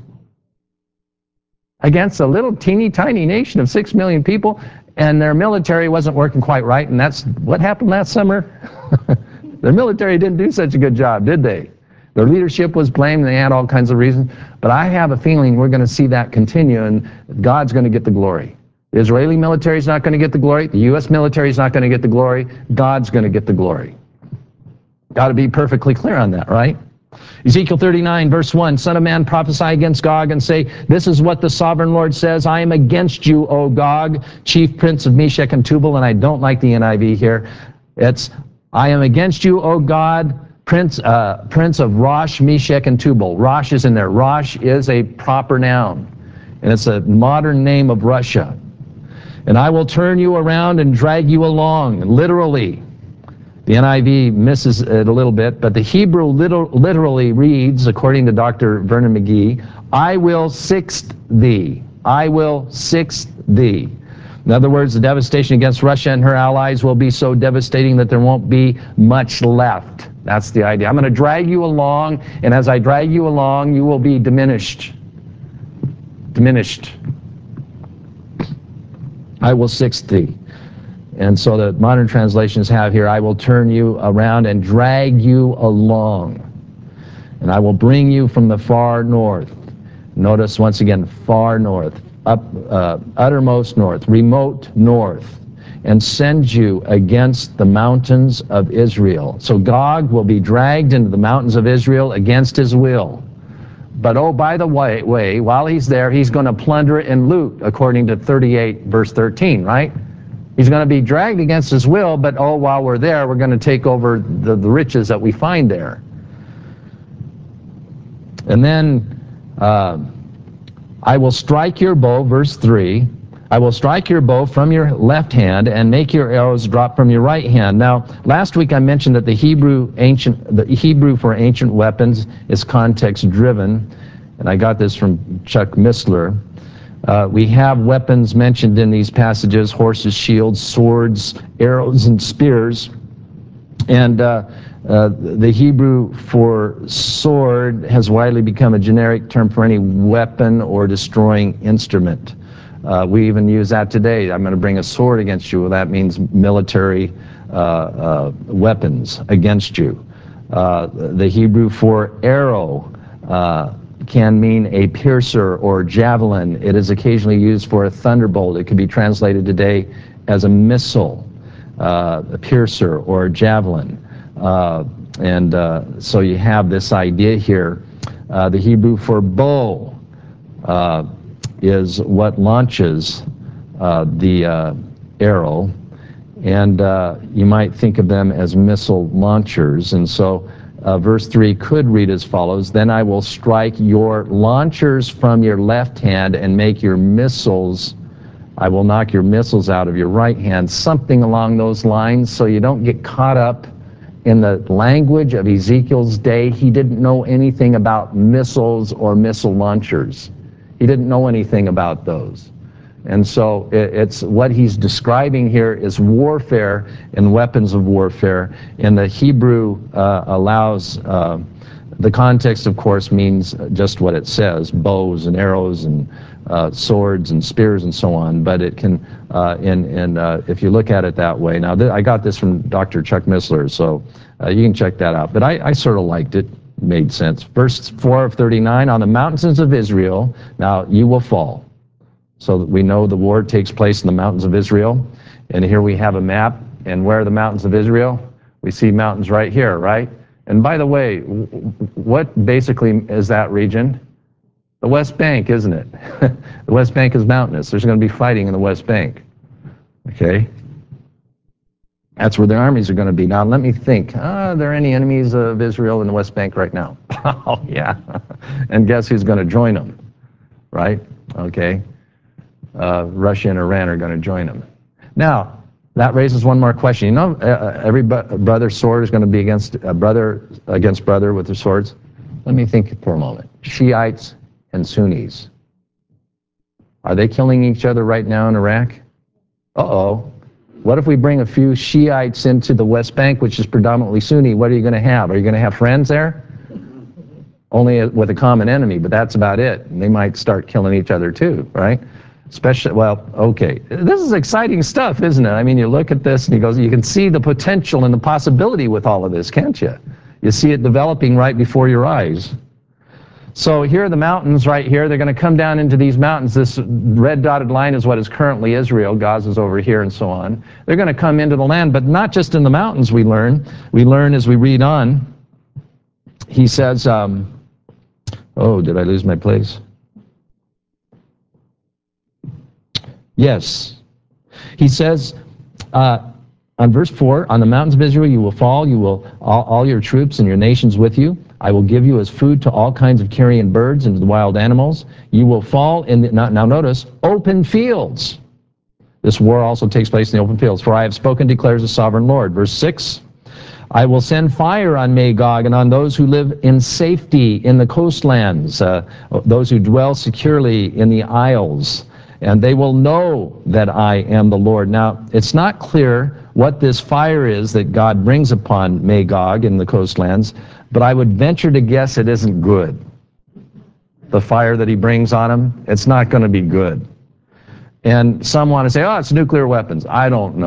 against a little teeny tiny nation of 6 million people, and their military wasn't working quite right, and that's what happened last summer. Their military didn't do such a good job, did they? Their leadership was blamed, and they had all kinds of reasons. But I have a feeling we're going to see that continue, and God's going to get the glory. The Israeli military is not going to get the glory. The U.S. military is not going to get the glory. God's going to get the glory. Got to be perfectly clear on that, right? Ezekiel 39, verse 1, Son of man, prophesy against Gog and say, this is what the sovereign Lord says, I am against you, O Gog, chief prince of Meshech and Tubal, and I don't like the NIV here. It's, I am against you, O God, prince of Rosh, Meshech, and Tubal. Rosh is in there. Rosh is a proper noun, and it's a modern name of Russia. And I will turn you around and drag you along, literally. The NIV misses it a little bit, but the Hebrew literally reads, according to Dr. Vernon McGee, I will sixth thee. I will sixth thee. In other words, the devastation against Russia and her allies will be so devastating that there won't be much left. That's the idea. I'm going to drag you along, and as I drag you along, you will be diminished. Diminished. I will sixth thee. And so the modern translations have here, I will turn you around and drag you along. And I will bring you from the far north. Notice once again, far north, uttermost north, remote north, and send you against the mountains of Israel. So Gog will be dragged into the mountains of Israel against his will. But oh, by the way, while he's there, he's going to plunder and loot, according to 38 verse 13, right? He's going to be dragged against his will, but oh, while we're there, we're going to take over the riches that we find there. And then, I will strike your bow, verse 3, I will strike your bow from your left hand and make your arrows drop from your right hand. Now, last week I mentioned that the Hebrew for ancient weapons is context driven, and I got this from Chuck Missler. We have weapons mentioned in these passages: horses, shields, swords, arrows, and spears. And the Hebrew for sword has widely become a generic term for any weapon or destroying instrument. We even use that today. I'm going to bring a sword against you. Well, that means military weapons against you. The Hebrew for arrow can mean a piercer or javelin. It is occasionally used for a thunderbolt. It could be translated today as a missile, a piercer or a javelin. So you have this idea here. The Hebrew for bow is what launches the arrow, and you might think of them as missile launchers. And so verse 3 could read as follows: then I will strike your launchers from your left hand and make your missiles, I will knock your missiles out of your right hand, something along those lines, so you don't get caught up in the language of Ezekiel's day. He didn't know anything about missiles or missile launchers. He didn't know anything about those. And so it's what he's describing here is warfare and weapons of warfare. And the Hebrew allows, the context of course means just what it says: bows and arrows and swords and spears and so on. But it can, if you look at it that way. Now I got this from Dr. Chuck Missler, so you can check that out. But I sort of liked it. Made sense. Verse 4 of 39, on the mountains of Israel, now you will fall. So that we know the war takes place in the mountains of Israel. And here we have a map. And where are the mountains of Israel? We see mountains right here, right? And by the way, what basically is that region? The West Bank, isn't it? The West Bank is mountainous. There's going to be fighting in the West Bank. Okay? That's where their armies are going to be. Now, let me think. Are there any enemies of Israel in the West Bank right now? Oh, yeah. And guess who's going to join them? Right? Okay. Russia and Iran are going to join them. Now, that raises one more question. You know, every brother's sword is going to be against brother with their swords. Let me think for a moment. Shiites and Sunnis. Are they killing each other right now in Iraq? Uh-oh. What if we bring a few Shiites into the West Bank, which is predominantly Sunni? What are you going to have? Are you going to have friends there? Only with a common enemy, but that's about it. And they might start killing each other too, right? Especially, well, okay. This is exciting stuff, isn't it? I mean, you look at this and you can see the potential and the possibility with all of this, can't you? You see it developing right before your eyes. So here are the mountains right here. They're going to come down into these mountains. This red dotted line is what is currently Israel. Gaza's over here and so on. They're going to come into the land, but not just in the mountains, we learn. We learn as we read on. He says, oh, did I lose my place? Yes. He says, on verse 4, on the mountains of Israel you will fall, you will all your troops and your nations with you. I will give you as food to all kinds of carrion birds and to the wild animals. You will fall in the, now notice, open fields. This war also takes place in the open fields. For I have spoken, declares the sovereign Lord. Verse 6, I will send fire on Magog and on those who live in safety in the coastlands, those who dwell securely in the isles, and they will know that I am the Lord. Now, it's not clear what this fire is that God brings upon Magog in the coastlands, but I would venture to guess it isn't good. The fire that he brings on them, it's not going to be good. And some want to say, oh, it's nuclear weapons. I don't know.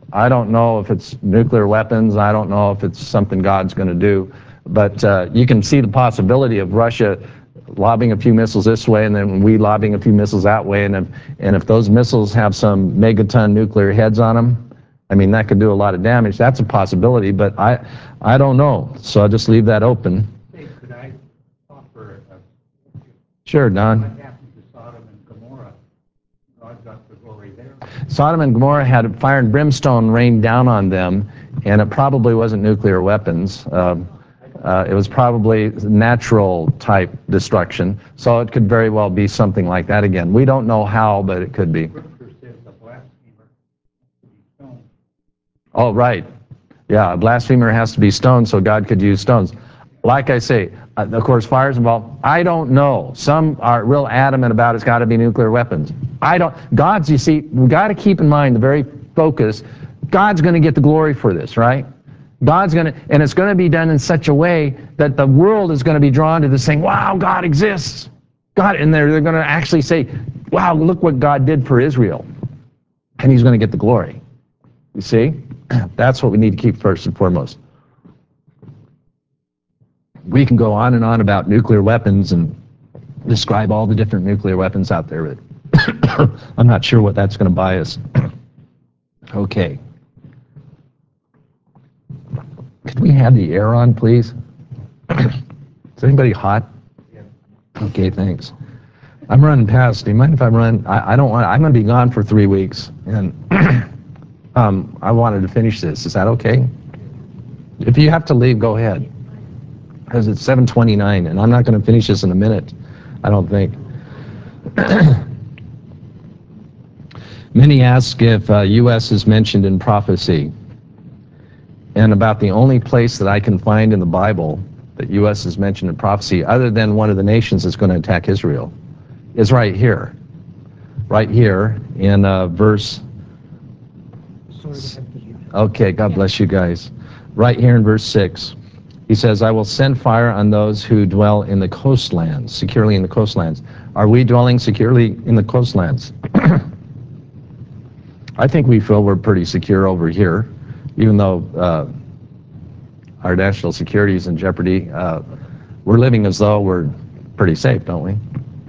I don't know if it's nuclear weapons. I don't know if it's something God's going to do. But you can see the possibility of Russia lobbing a few missiles this way and then we lobbing a few missiles that way. And if those missiles have some megaton nuclear heads on them, I mean, that could do a lot of damage. That's a possibility, but I don't know. So I'll just leave that open. Hey, could I offer a... Sure, Don. What happened to Sodom and Gomorrah? God got the glory there. Sodom and Gomorrah had fire and brimstone rain down on them, and it probably wasn't nuclear weapons. It was probably natural type destruction. So it could very well be something like that again. We don't know how, but it could be. Scripture says a blasphemer to be stoned. Oh, right. Yeah, a blasphemer has to be stoned, so God could use stones. Like I say, of course, fire's involved. I don't know. Some are real adamant about it's got to be nuclear weapons. God's, you see, we've got to keep in mind the very focus. God's going to get the glory for this, right? God's going to, and it's going to be done in such a way that the world is going to be drawn to this saying, wow, God exists. God, and they're going to actually say, wow, look what God did for Israel. And he's going to get the glory. You see? That's what we need to keep first and foremost. We can go on and on about nuclear weapons and describe all the different nuclear weapons out there, but I'm not sure what that's going to buy us. Okay. Could we have the air on, please? Is anybody hot? Yeah. Okay, thanks. I'm running past. Do you mind if I run? I don't want. I'm going to be gone for 3 weeks, and I wanted to finish this. Is that okay? If you have to leave, go ahead. Because it's 7:29, and I'm not going to finish this in a minute, I don't think. Many ask if U.S. is mentioned in prophecy. And about the only place that I can find in the Bible that U.S. is mentioned in prophecy, other than one of the nations that's going to attack Israel, is right here. Right here in verse... Okay, God bless you guys. Right here in verse 6. He says, I will send fire on those who dwell in the coastlands, securely in the coastlands. Are we dwelling securely in the coastlands? I think we feel we're pretty secure over here, even though our national security is in jeopardy. We're living as though we're pretty safe, don't we?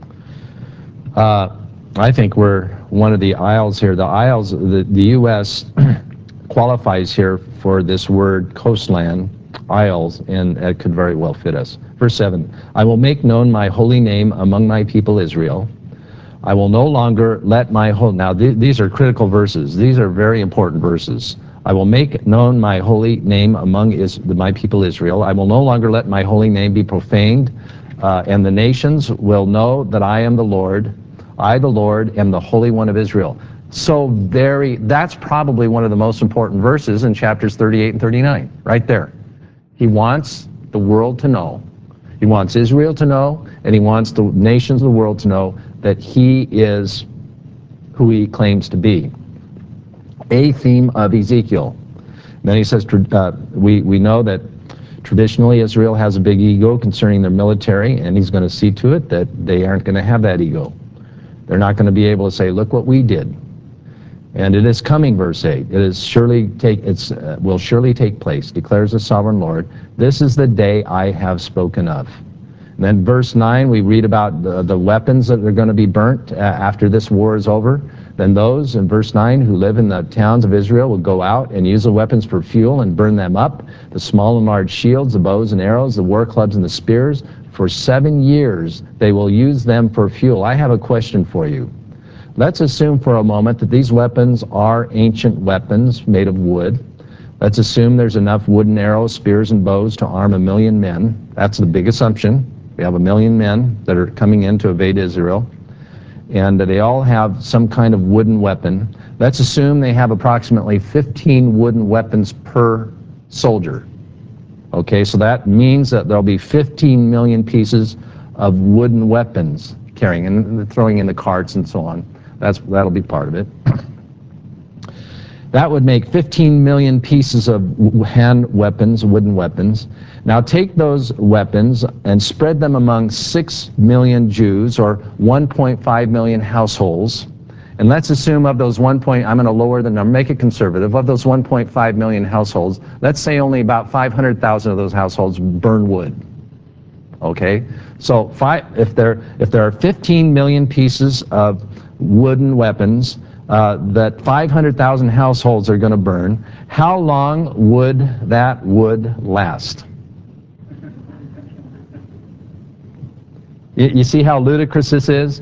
I think we're one of the isles here. The isles, the U.S. qualifies here for this word coastland, isles, and it could very well fit us. Verse 7, I will make known my holy name among my people Israel. I will no longer let my whole... Now, these are critical verses. These are very important verses. I will make known my holy name among my people Israel. I will no longer let my holy name be profaned, and the nations will know that I am the Lord. I, the Lord, am the Holy One of Israel. So that's probably one of the most important verses in chapters 38 and 39, right there. He wants the world to know. He wants Israel to know, and he wants the nations of the world to know that he is who he claims to be. A theme of Ezekiel. And then he says, we know that traditionally Israel has a big ego concerning their military, and he's going to see to it that they aren't going to have that ego. They're not going to be able to say, look what we did. And it is coming, verse 8. It will surely take place, declares the sovereign Lord. This is the day I have spoken of. And then verse 9, we read about the weapons that are going to be burnt after this war is over. Then those, in verse 9, who live in the towns of Israel will go out and use the weapons for fuel and burn them up, the small and large shields, the bows and arrows, the war clubs and the spears. For 7 years they will use them for fuel. I have a question for you. Let's assume for a moment that these weapons are ancient weapons made of wood. Let's assume there's enough wooden arrows, spears, and bows to arm 1 million men. That's the big assumption. We have 1 million men that are coming in to invade Israel, and they all have some kind of wooden weapon. Let's assume they have approximately 15 wooden weapons per soldier. Okay, so that means that there'll be 15 million pieces of wooden weapons carrying and throwing in the carts and so on. That'll be part of it. That would make 15 million pieces of hand weapons, wooden weapons. Now take those weapons and spread them among 6 million Jews, or 1.5 million households, And let's assume of those I'm going to lower the number, make it conservative, of those 1.5 million households, let's say only about 500,000 of those households burn wood. Okay? So if there are 15 million pieces of wooden weapons that 500,000 households are going to burn, how long would that wood last? You see how ludicrous this is?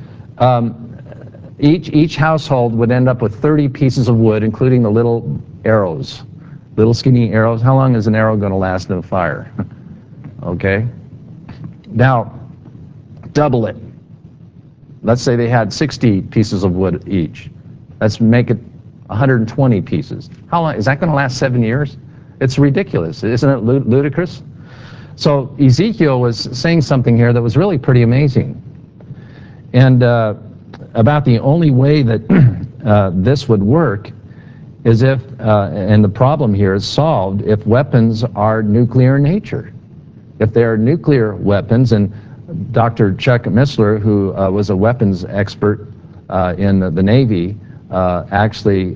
Each household would end up with 30 pieces of wood, including the little arrows, little skinny arrows. How long is an arrow going to last in a fire? Okay? Now, double it. Let's say they had 60 pieces of wood each. Let's make it 120 pieces. How long is that going to last? 7 years? It's ridiculous. Isn't it ludicrous? So Ezekiel was saying something here that was really pretty amazing. And about the only way that this would work is if, and the problem here is solved, if weapons are nuclear in nature. If they are nuclear weapons, and Dr. Chuck Missler, who was a weapons expert in the Navy, actually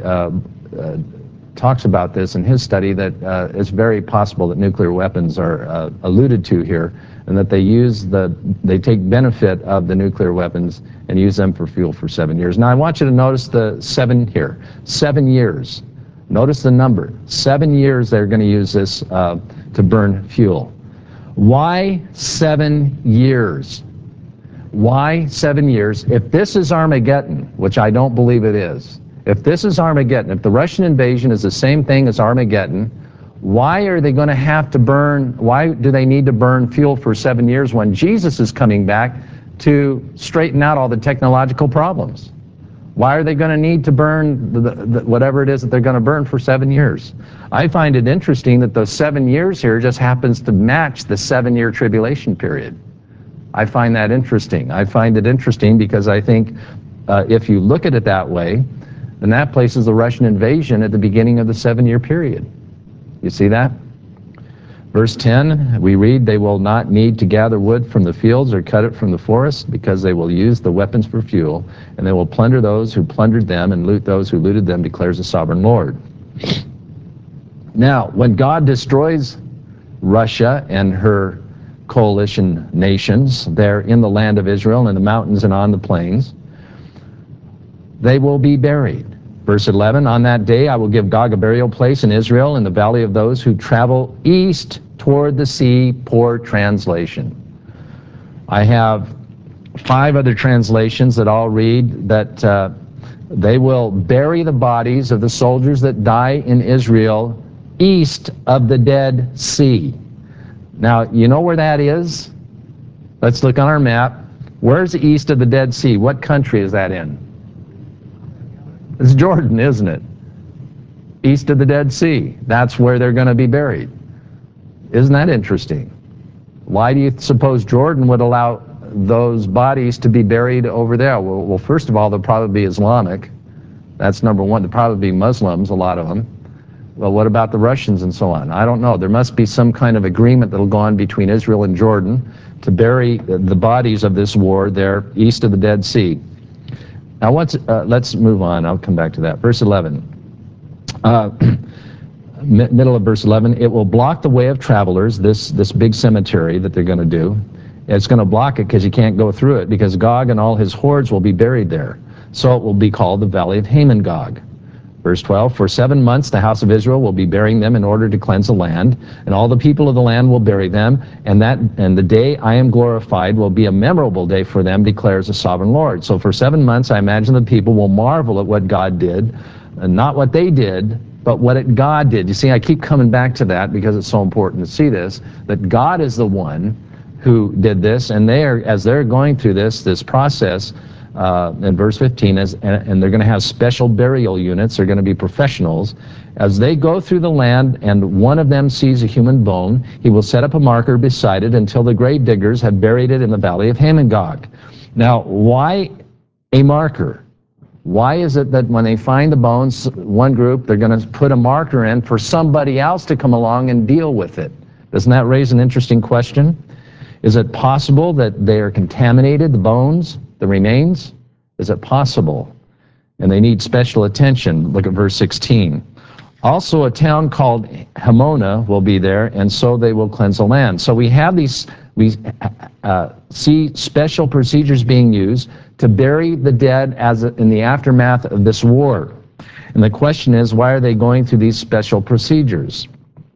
talks about this in his study, that it's very possible that nuclear weapons are alluded to here, and that they take benefit of the nuclear weapons and use them for fuel for 7 years. Now I want you to notice the 7 here. 7 years. Notice the number. 7 years they're going to use this to burn fuel. Why 7 years? Why 7 years? If this is Armageddon, which I don't believe it is, if this is Armageddon, if the Russian invasion is the same thing as Armageddon, why are they going to have to why do they need to burn fuel for 7 years when Jesus is coming back to straighten out all the technological problems? Why are they going to need to burn whatever it is that they're going to burn for 7 years? I find it interesting that those 7 years here just happens to match the 7-year tribulation period. I find that interesting. I find it interesting because I think if you look at it that way, then that places the Russian invasion at the beginning of the 7-year period. You see that? Verse 10, we read, they will not need to gather wood from the fields or cut it from the forest, because they will use the weapons for fuel, and they will plunder those who plundered them and loot those who looted them, declares the sovereign Lord. Now, when God destroys Russia and her coalition nations there in the land of Israel, in the mountains and on the plains, they will be buried. Verse 11, on that day I will give Gog a burial place in Israel in the valley of those who travel east toward the sea. Poor translation. I have 5 other translations that all read that they will bury the bodies of the soldiers that die in Israel east of the Dead Sea. Now, you know where that is? Let's look on our map. Where's east of the Dead Sea? What country is that in? It's Jordan, isn't it? East of the Dead Sea. That's where they're going to be buried. Isn't that interesting? Why do you suppose Jordan would allow those bodies to be buried over there? Well, first of all, they'll probably be Islamic. That's number one. They'll probably be Muslims, a lot of them. Well, what about the Russians and so on? I don't know. There must be some kind of agreement that'll go on between Israel and Jordan to bury the bodies of this war there east of the Dead Sea. Now, let's move on. I'll come back to that. Verse 11. Middle of verse 11. It will block the way of travelers, this big cemetery that they're going to do. It's going to block it because you can't go through it, because Gog and all his hordes will be buried there. So it will be called the Valley of Haman Gog. Verse 12, for 7 months the house of Israel will be burying them in order to cleanse the land, and all the people of the land will bury them, and the day I am glorified will be a memorable day for them, declares the sovereign Lord. So for 7 months I imagine the people will marvel at what God did, and not what they did, but what God did. You see, I keep coming back to that because it's so important to see this, that God is the one who did this, and as they're going through this process, in verse 15, and they're going to have special burial units. They're going to be professionals. As they go through the land and one of them sees a human bone, he will set up a marker beside it until the grave diggers have buried it in the valley of Haman Gog. Now, why a marker? Why is it that when they find the bones, one group, they're going to put a marker in for somebody else to come along and deal with it? Doesn't that raise an interesting question? Is it possible that they are contaminated, the bones, the remains? Is it possible? and they need special attention. Look at verse 16. Also a town called Hamona will be there, and so they will cleanse the land. So we have these, we see special procedures being used to bury the dead in the aftermath of this war. And the question is, why are they going through these special procedures?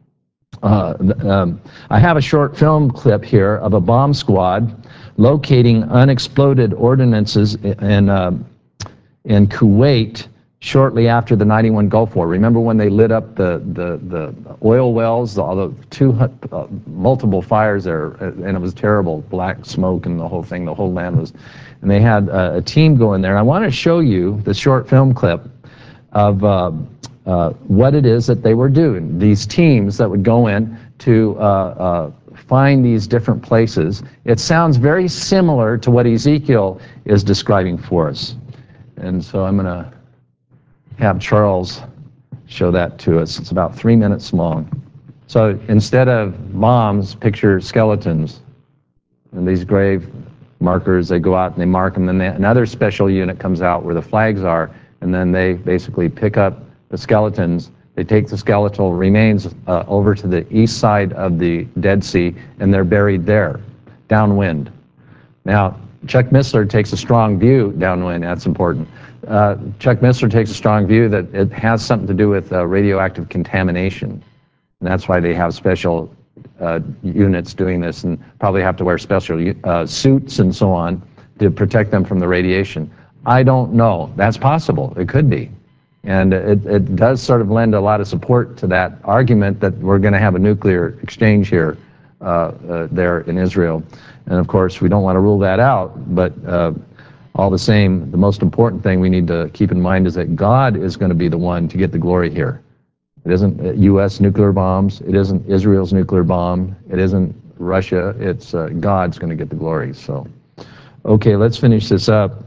I have a short film clip here of a bomb squad locating unexploded ordnances in Kuwait shortly after the 91 Gulf War. Remember when they lit up the oil wells, multiple fires there, and it was terrible, black smoke and the whole thing, the whole land was, and they had a team go in there. And I want to show you the short film clip of what it is that they were doing. These teams that would go in to find these different places. It sounds very similar to what Ezekiel is describing for us. And so I'm going to have Charles show that to us. It's about 3 minutes long. So instead of bombs, picture skeletons. And these grave markers, they go out and they mark them. Then another special unit comes out where the flags are, and then they basically pick up the skeletons. They take the skeletal remains over to the east side of the Dead Sea, and they're buried there, downwind. Now, Chuck Missler takes a strong view, downwind, that's important. Chuck Missler takes a strong view that it has something to do with radioactive contamination. And that's why they have special units doing this, and probably have to wear special suits and so on to protect them from the radiation. I don't know. That's possible. It could be. And it does sort of lend a lot of support to that argument that we're going to have a nuclear exchange here, there in Israel. And of course, we don't want to rule that out, but all the same, the most important thing we need to keep in mind is that God is going to be the one to get the glory here. It isn't U.S. nuclear bombs. It isn't Israel's nuclear bomb. It isn't Russia. It's God's going to get the glory. So, okay, let's finish this up.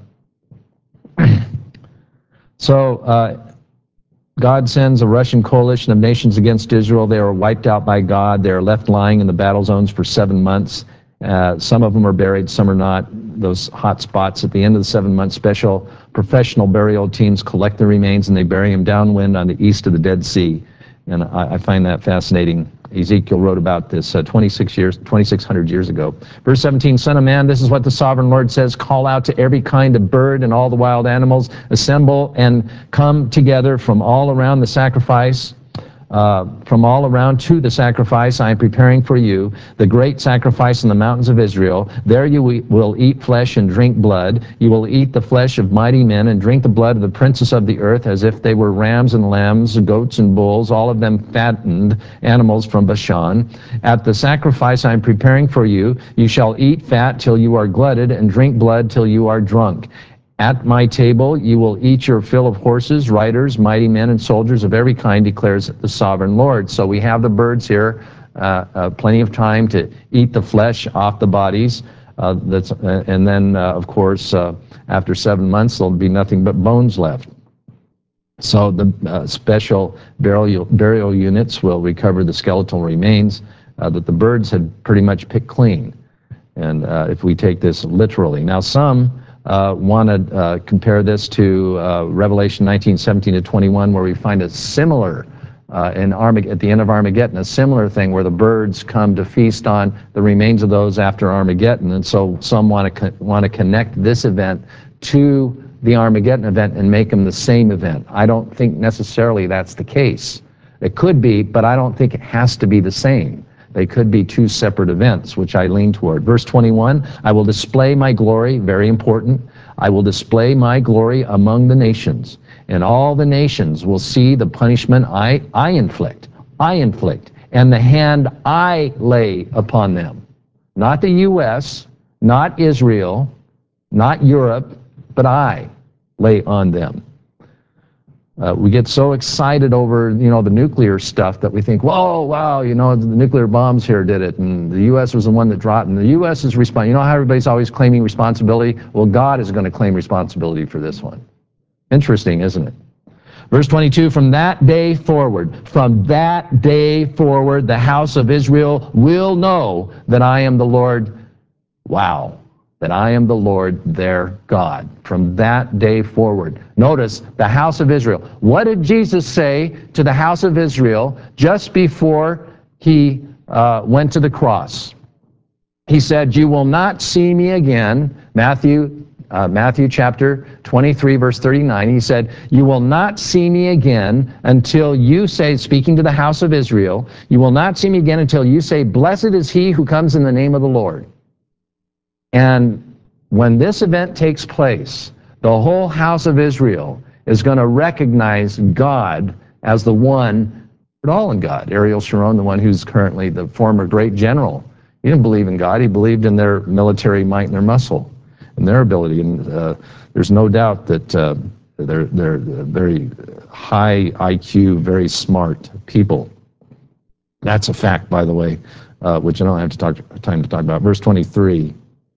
So God sends a Russian coalition of nations against Israel. They are wiped out by God. They are left lying in the battle zones for 7 months. Some of them are buried, some are not. Those hot spots at the end of the 7 months, special professional burial teams collect the remains and they bury them downwind on the east of the Dead Sea. And I find that fascinating. Ezekiel wrote about this 2,600 years ago. Verse 17, Son of man, this is what the sovereign Lord says, call out to every kind of bird and all the wild animals, assemble and come together from all around the sacrifice, from all around to the sacrifice I am preparing for you, the great sacrifice in the mountains of Israel. There you will eat flesh and drink blood. You will eat the flesh of mighty men and drink the blood of the princes of the earth, as if they were rams and lambs, goats and bulls, all of them fattened animals from Bashan. At the sacrifice I am preparing for you, you shall eat fat till you are glutted and drink blood till you are drunk. At my table you will eat your fill of horses, riders, mighty men, and soldiers of every kind, declares the sovereign Lord. So we have the birds here, plenty of time to eat the flesh off the bodies. And then, of course, after 7 months, there'll be nothing but bones left. So the special burial units will recover the skeletal remains that the birds had pretty much picked clean. And if we take this literally. Now, some want to compare this to Revelation 19:17-21, where we find a similar, at the end of Armageddon, a similar thing where the birds come to feast on the remains of those after Armageddon. And so some want to connect this event to the Armageddon event and make them the same event. I don't think necessarily that's the case. It could be, but I don't think it has to be the same. They could be two separate events, which I lean toward. Verse 21, I will display my glory, very important. I will display my glory among the nations, and all the nations will see the punishment I inflict, and the hand I lay upon them. Not the U.S., not Israel, not Europe, but I lay on them. We get so excited over, the nuclear stuff that we think, whoa, wow, the nuclear bombs here did it, and the U.S. was the one that dropped, and the U.S. is responsible. You know how everybody's always claiming responsibility? Well, God is going to claim responsibility for this one. Interesting, isn't it? Verse 22, from that day forward, the house of Israel will know that I am the Lord. Wow. that I am the Lord their God. From that day forward. Notice the house of Israel. What did Jesus say to the house of Israel just before he went to the cross? He said, you will not see me again. Matthew chapter 23, verse 39. He said, you will not see me again until you say, speaking to the house of Israel, you will not see me again until you say, blessed is he who comes in the name of the Lord. And when this event takes place, the whole house of Israel is going to recognize God as the one, all in God. Ariel Sharon, the one who's currently the former great general, he didn't believe in God. He believed in their military might and their muscle and their ability. And there's no doubt that they're very high IQ, very smart people. That's a fact, by the way, which I don't have time to talk about. Verse 23.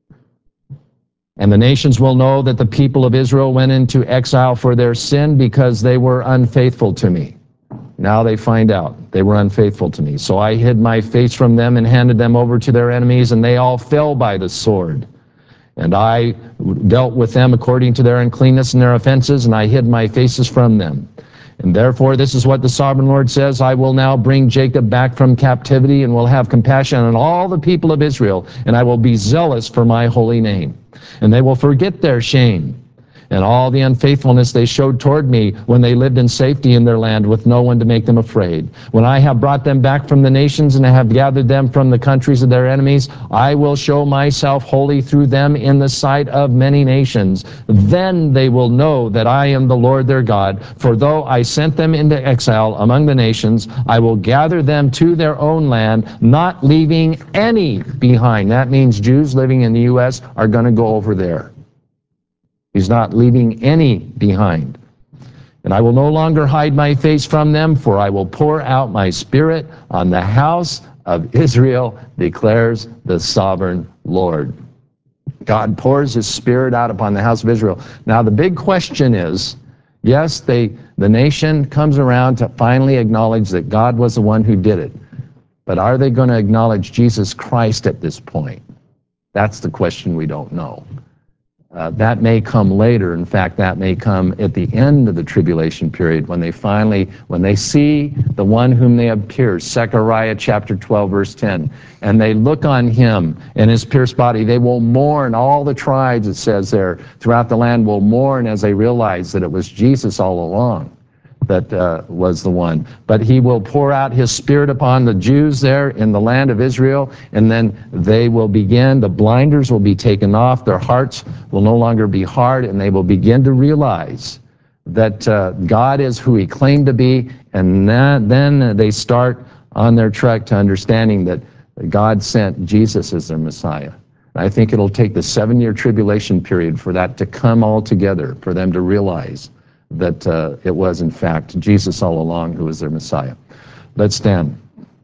And the nations will know that the people of Israel went into exile for their sin because they were unfaithful to me. Now they find out they were unfaithful to me. So I hid my face from them and handed them over to their enemies, and they all fell by the sword. And I dealt with them according to their uncleanness and their offenses, and I hid my faces from them. And therefore, this is what the sovereign Lord says, I will now bring Jacob back from captivity and will have compassion on all the people of Israel, and I will be zealous for my holy name. And they will forget their shame and all the unfaithfulness they showed toward me when they lived in safety in their land with no one to make them afraid. When I have brought them back from the nations and I have gathered them from the countries of their enemies, I will show myself holy through them in the sight of many nations. Then they will know that I am the Lord their God. For though I sent them into exile among the nations, I will gather them to their own land, not leaving any behind. That means Jews living in the U.S. are going to go over there. He's not leaving any behind. And I will no longer hide my face from them, for I will pour out my spirit on the house of Israel, declares the sovereign Lord. God pours his spirit out upon the house of Israel. Now the big question is, yes, the nation comes around to finally acknowledge that God was the one who did it. But are they going to acknowledge Jesus Christ at this point? That's the question we don't know. That may come later. In fact, that may come at the end of the tribulation period when they see the one whom they have pierced, Zechariah chapter 12, verse 10, and they look on him and his pierced body. They will mourn. All the tribes, it says there, throughout the land will mourn as they realize that it was Jesus all along that was the one. But he will pour out his spirit upon the Jews there in the land of Israel, and then they will begin, the blinders will be taken off, their hearts will no longer be hard, and they will begin to realize that God is who he claimed to be, and then they start on their trek to understanding that God sent Jesus as their Messiah. I think it'll take the 7-year tribulation period for that to come all together, for them to realize that it was, in fact, Jesus all along who was their Messiah. Let's stand.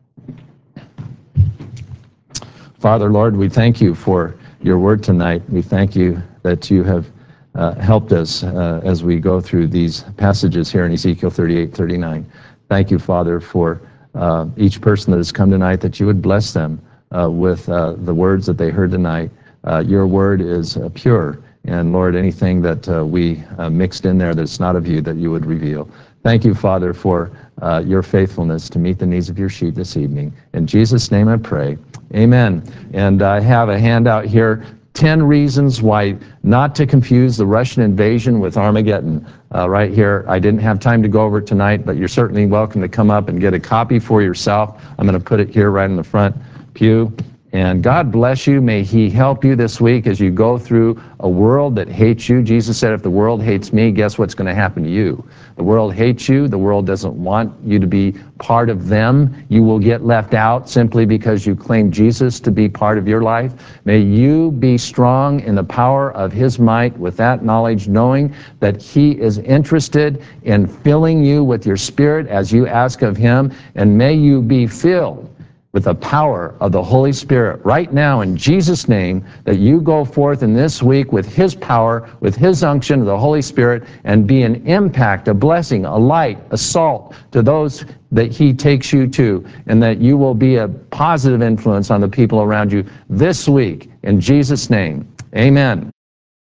Father, Lord, we thank you for your word tonight. We thank you that you have helped us as we go through these passages here in Ezekiel 38, 39. Thank you, Father, for each person that has come tonight, that you would bless them with the words that they heard tonight. Your word is pure. And Lord, anything that we mixed in there that's not of you, that you would reveal. Thank you, Father, for your faithfulness to meet the needs of your sheep this evening. In Jesus' name I pray. Amen. And I have a handout here, 10 reasons why not to confuse the Russian invasion with Armageddon. Right here. I didn't have time to go over it tonight, but you're certainly welcome to come up and get a copy for yourself. I'm going to put it here right in the front pew. And God bless you. May he help you this week as you go through a world that hates you. Jesus said, if the world hates me, guess what's going to happen to you? The world hates you. The world doesn't want you to be part of them. You will get left out simply because you claim Jesus to be part of your life. May you be strong in the power of his might with that knowledge, knowing that he is interested in filling you with your spirit as you ask of him. And may you be filled with the power of the Holy Spirit right now in Jesus' name, that you go forth in this week with his power, with his unction of the Holy Spirit, and be an impact, a blessing, a light, a salt to those that he takes you to, and that you will be a positive influence on the people around you this week. In Jesus' name, amen.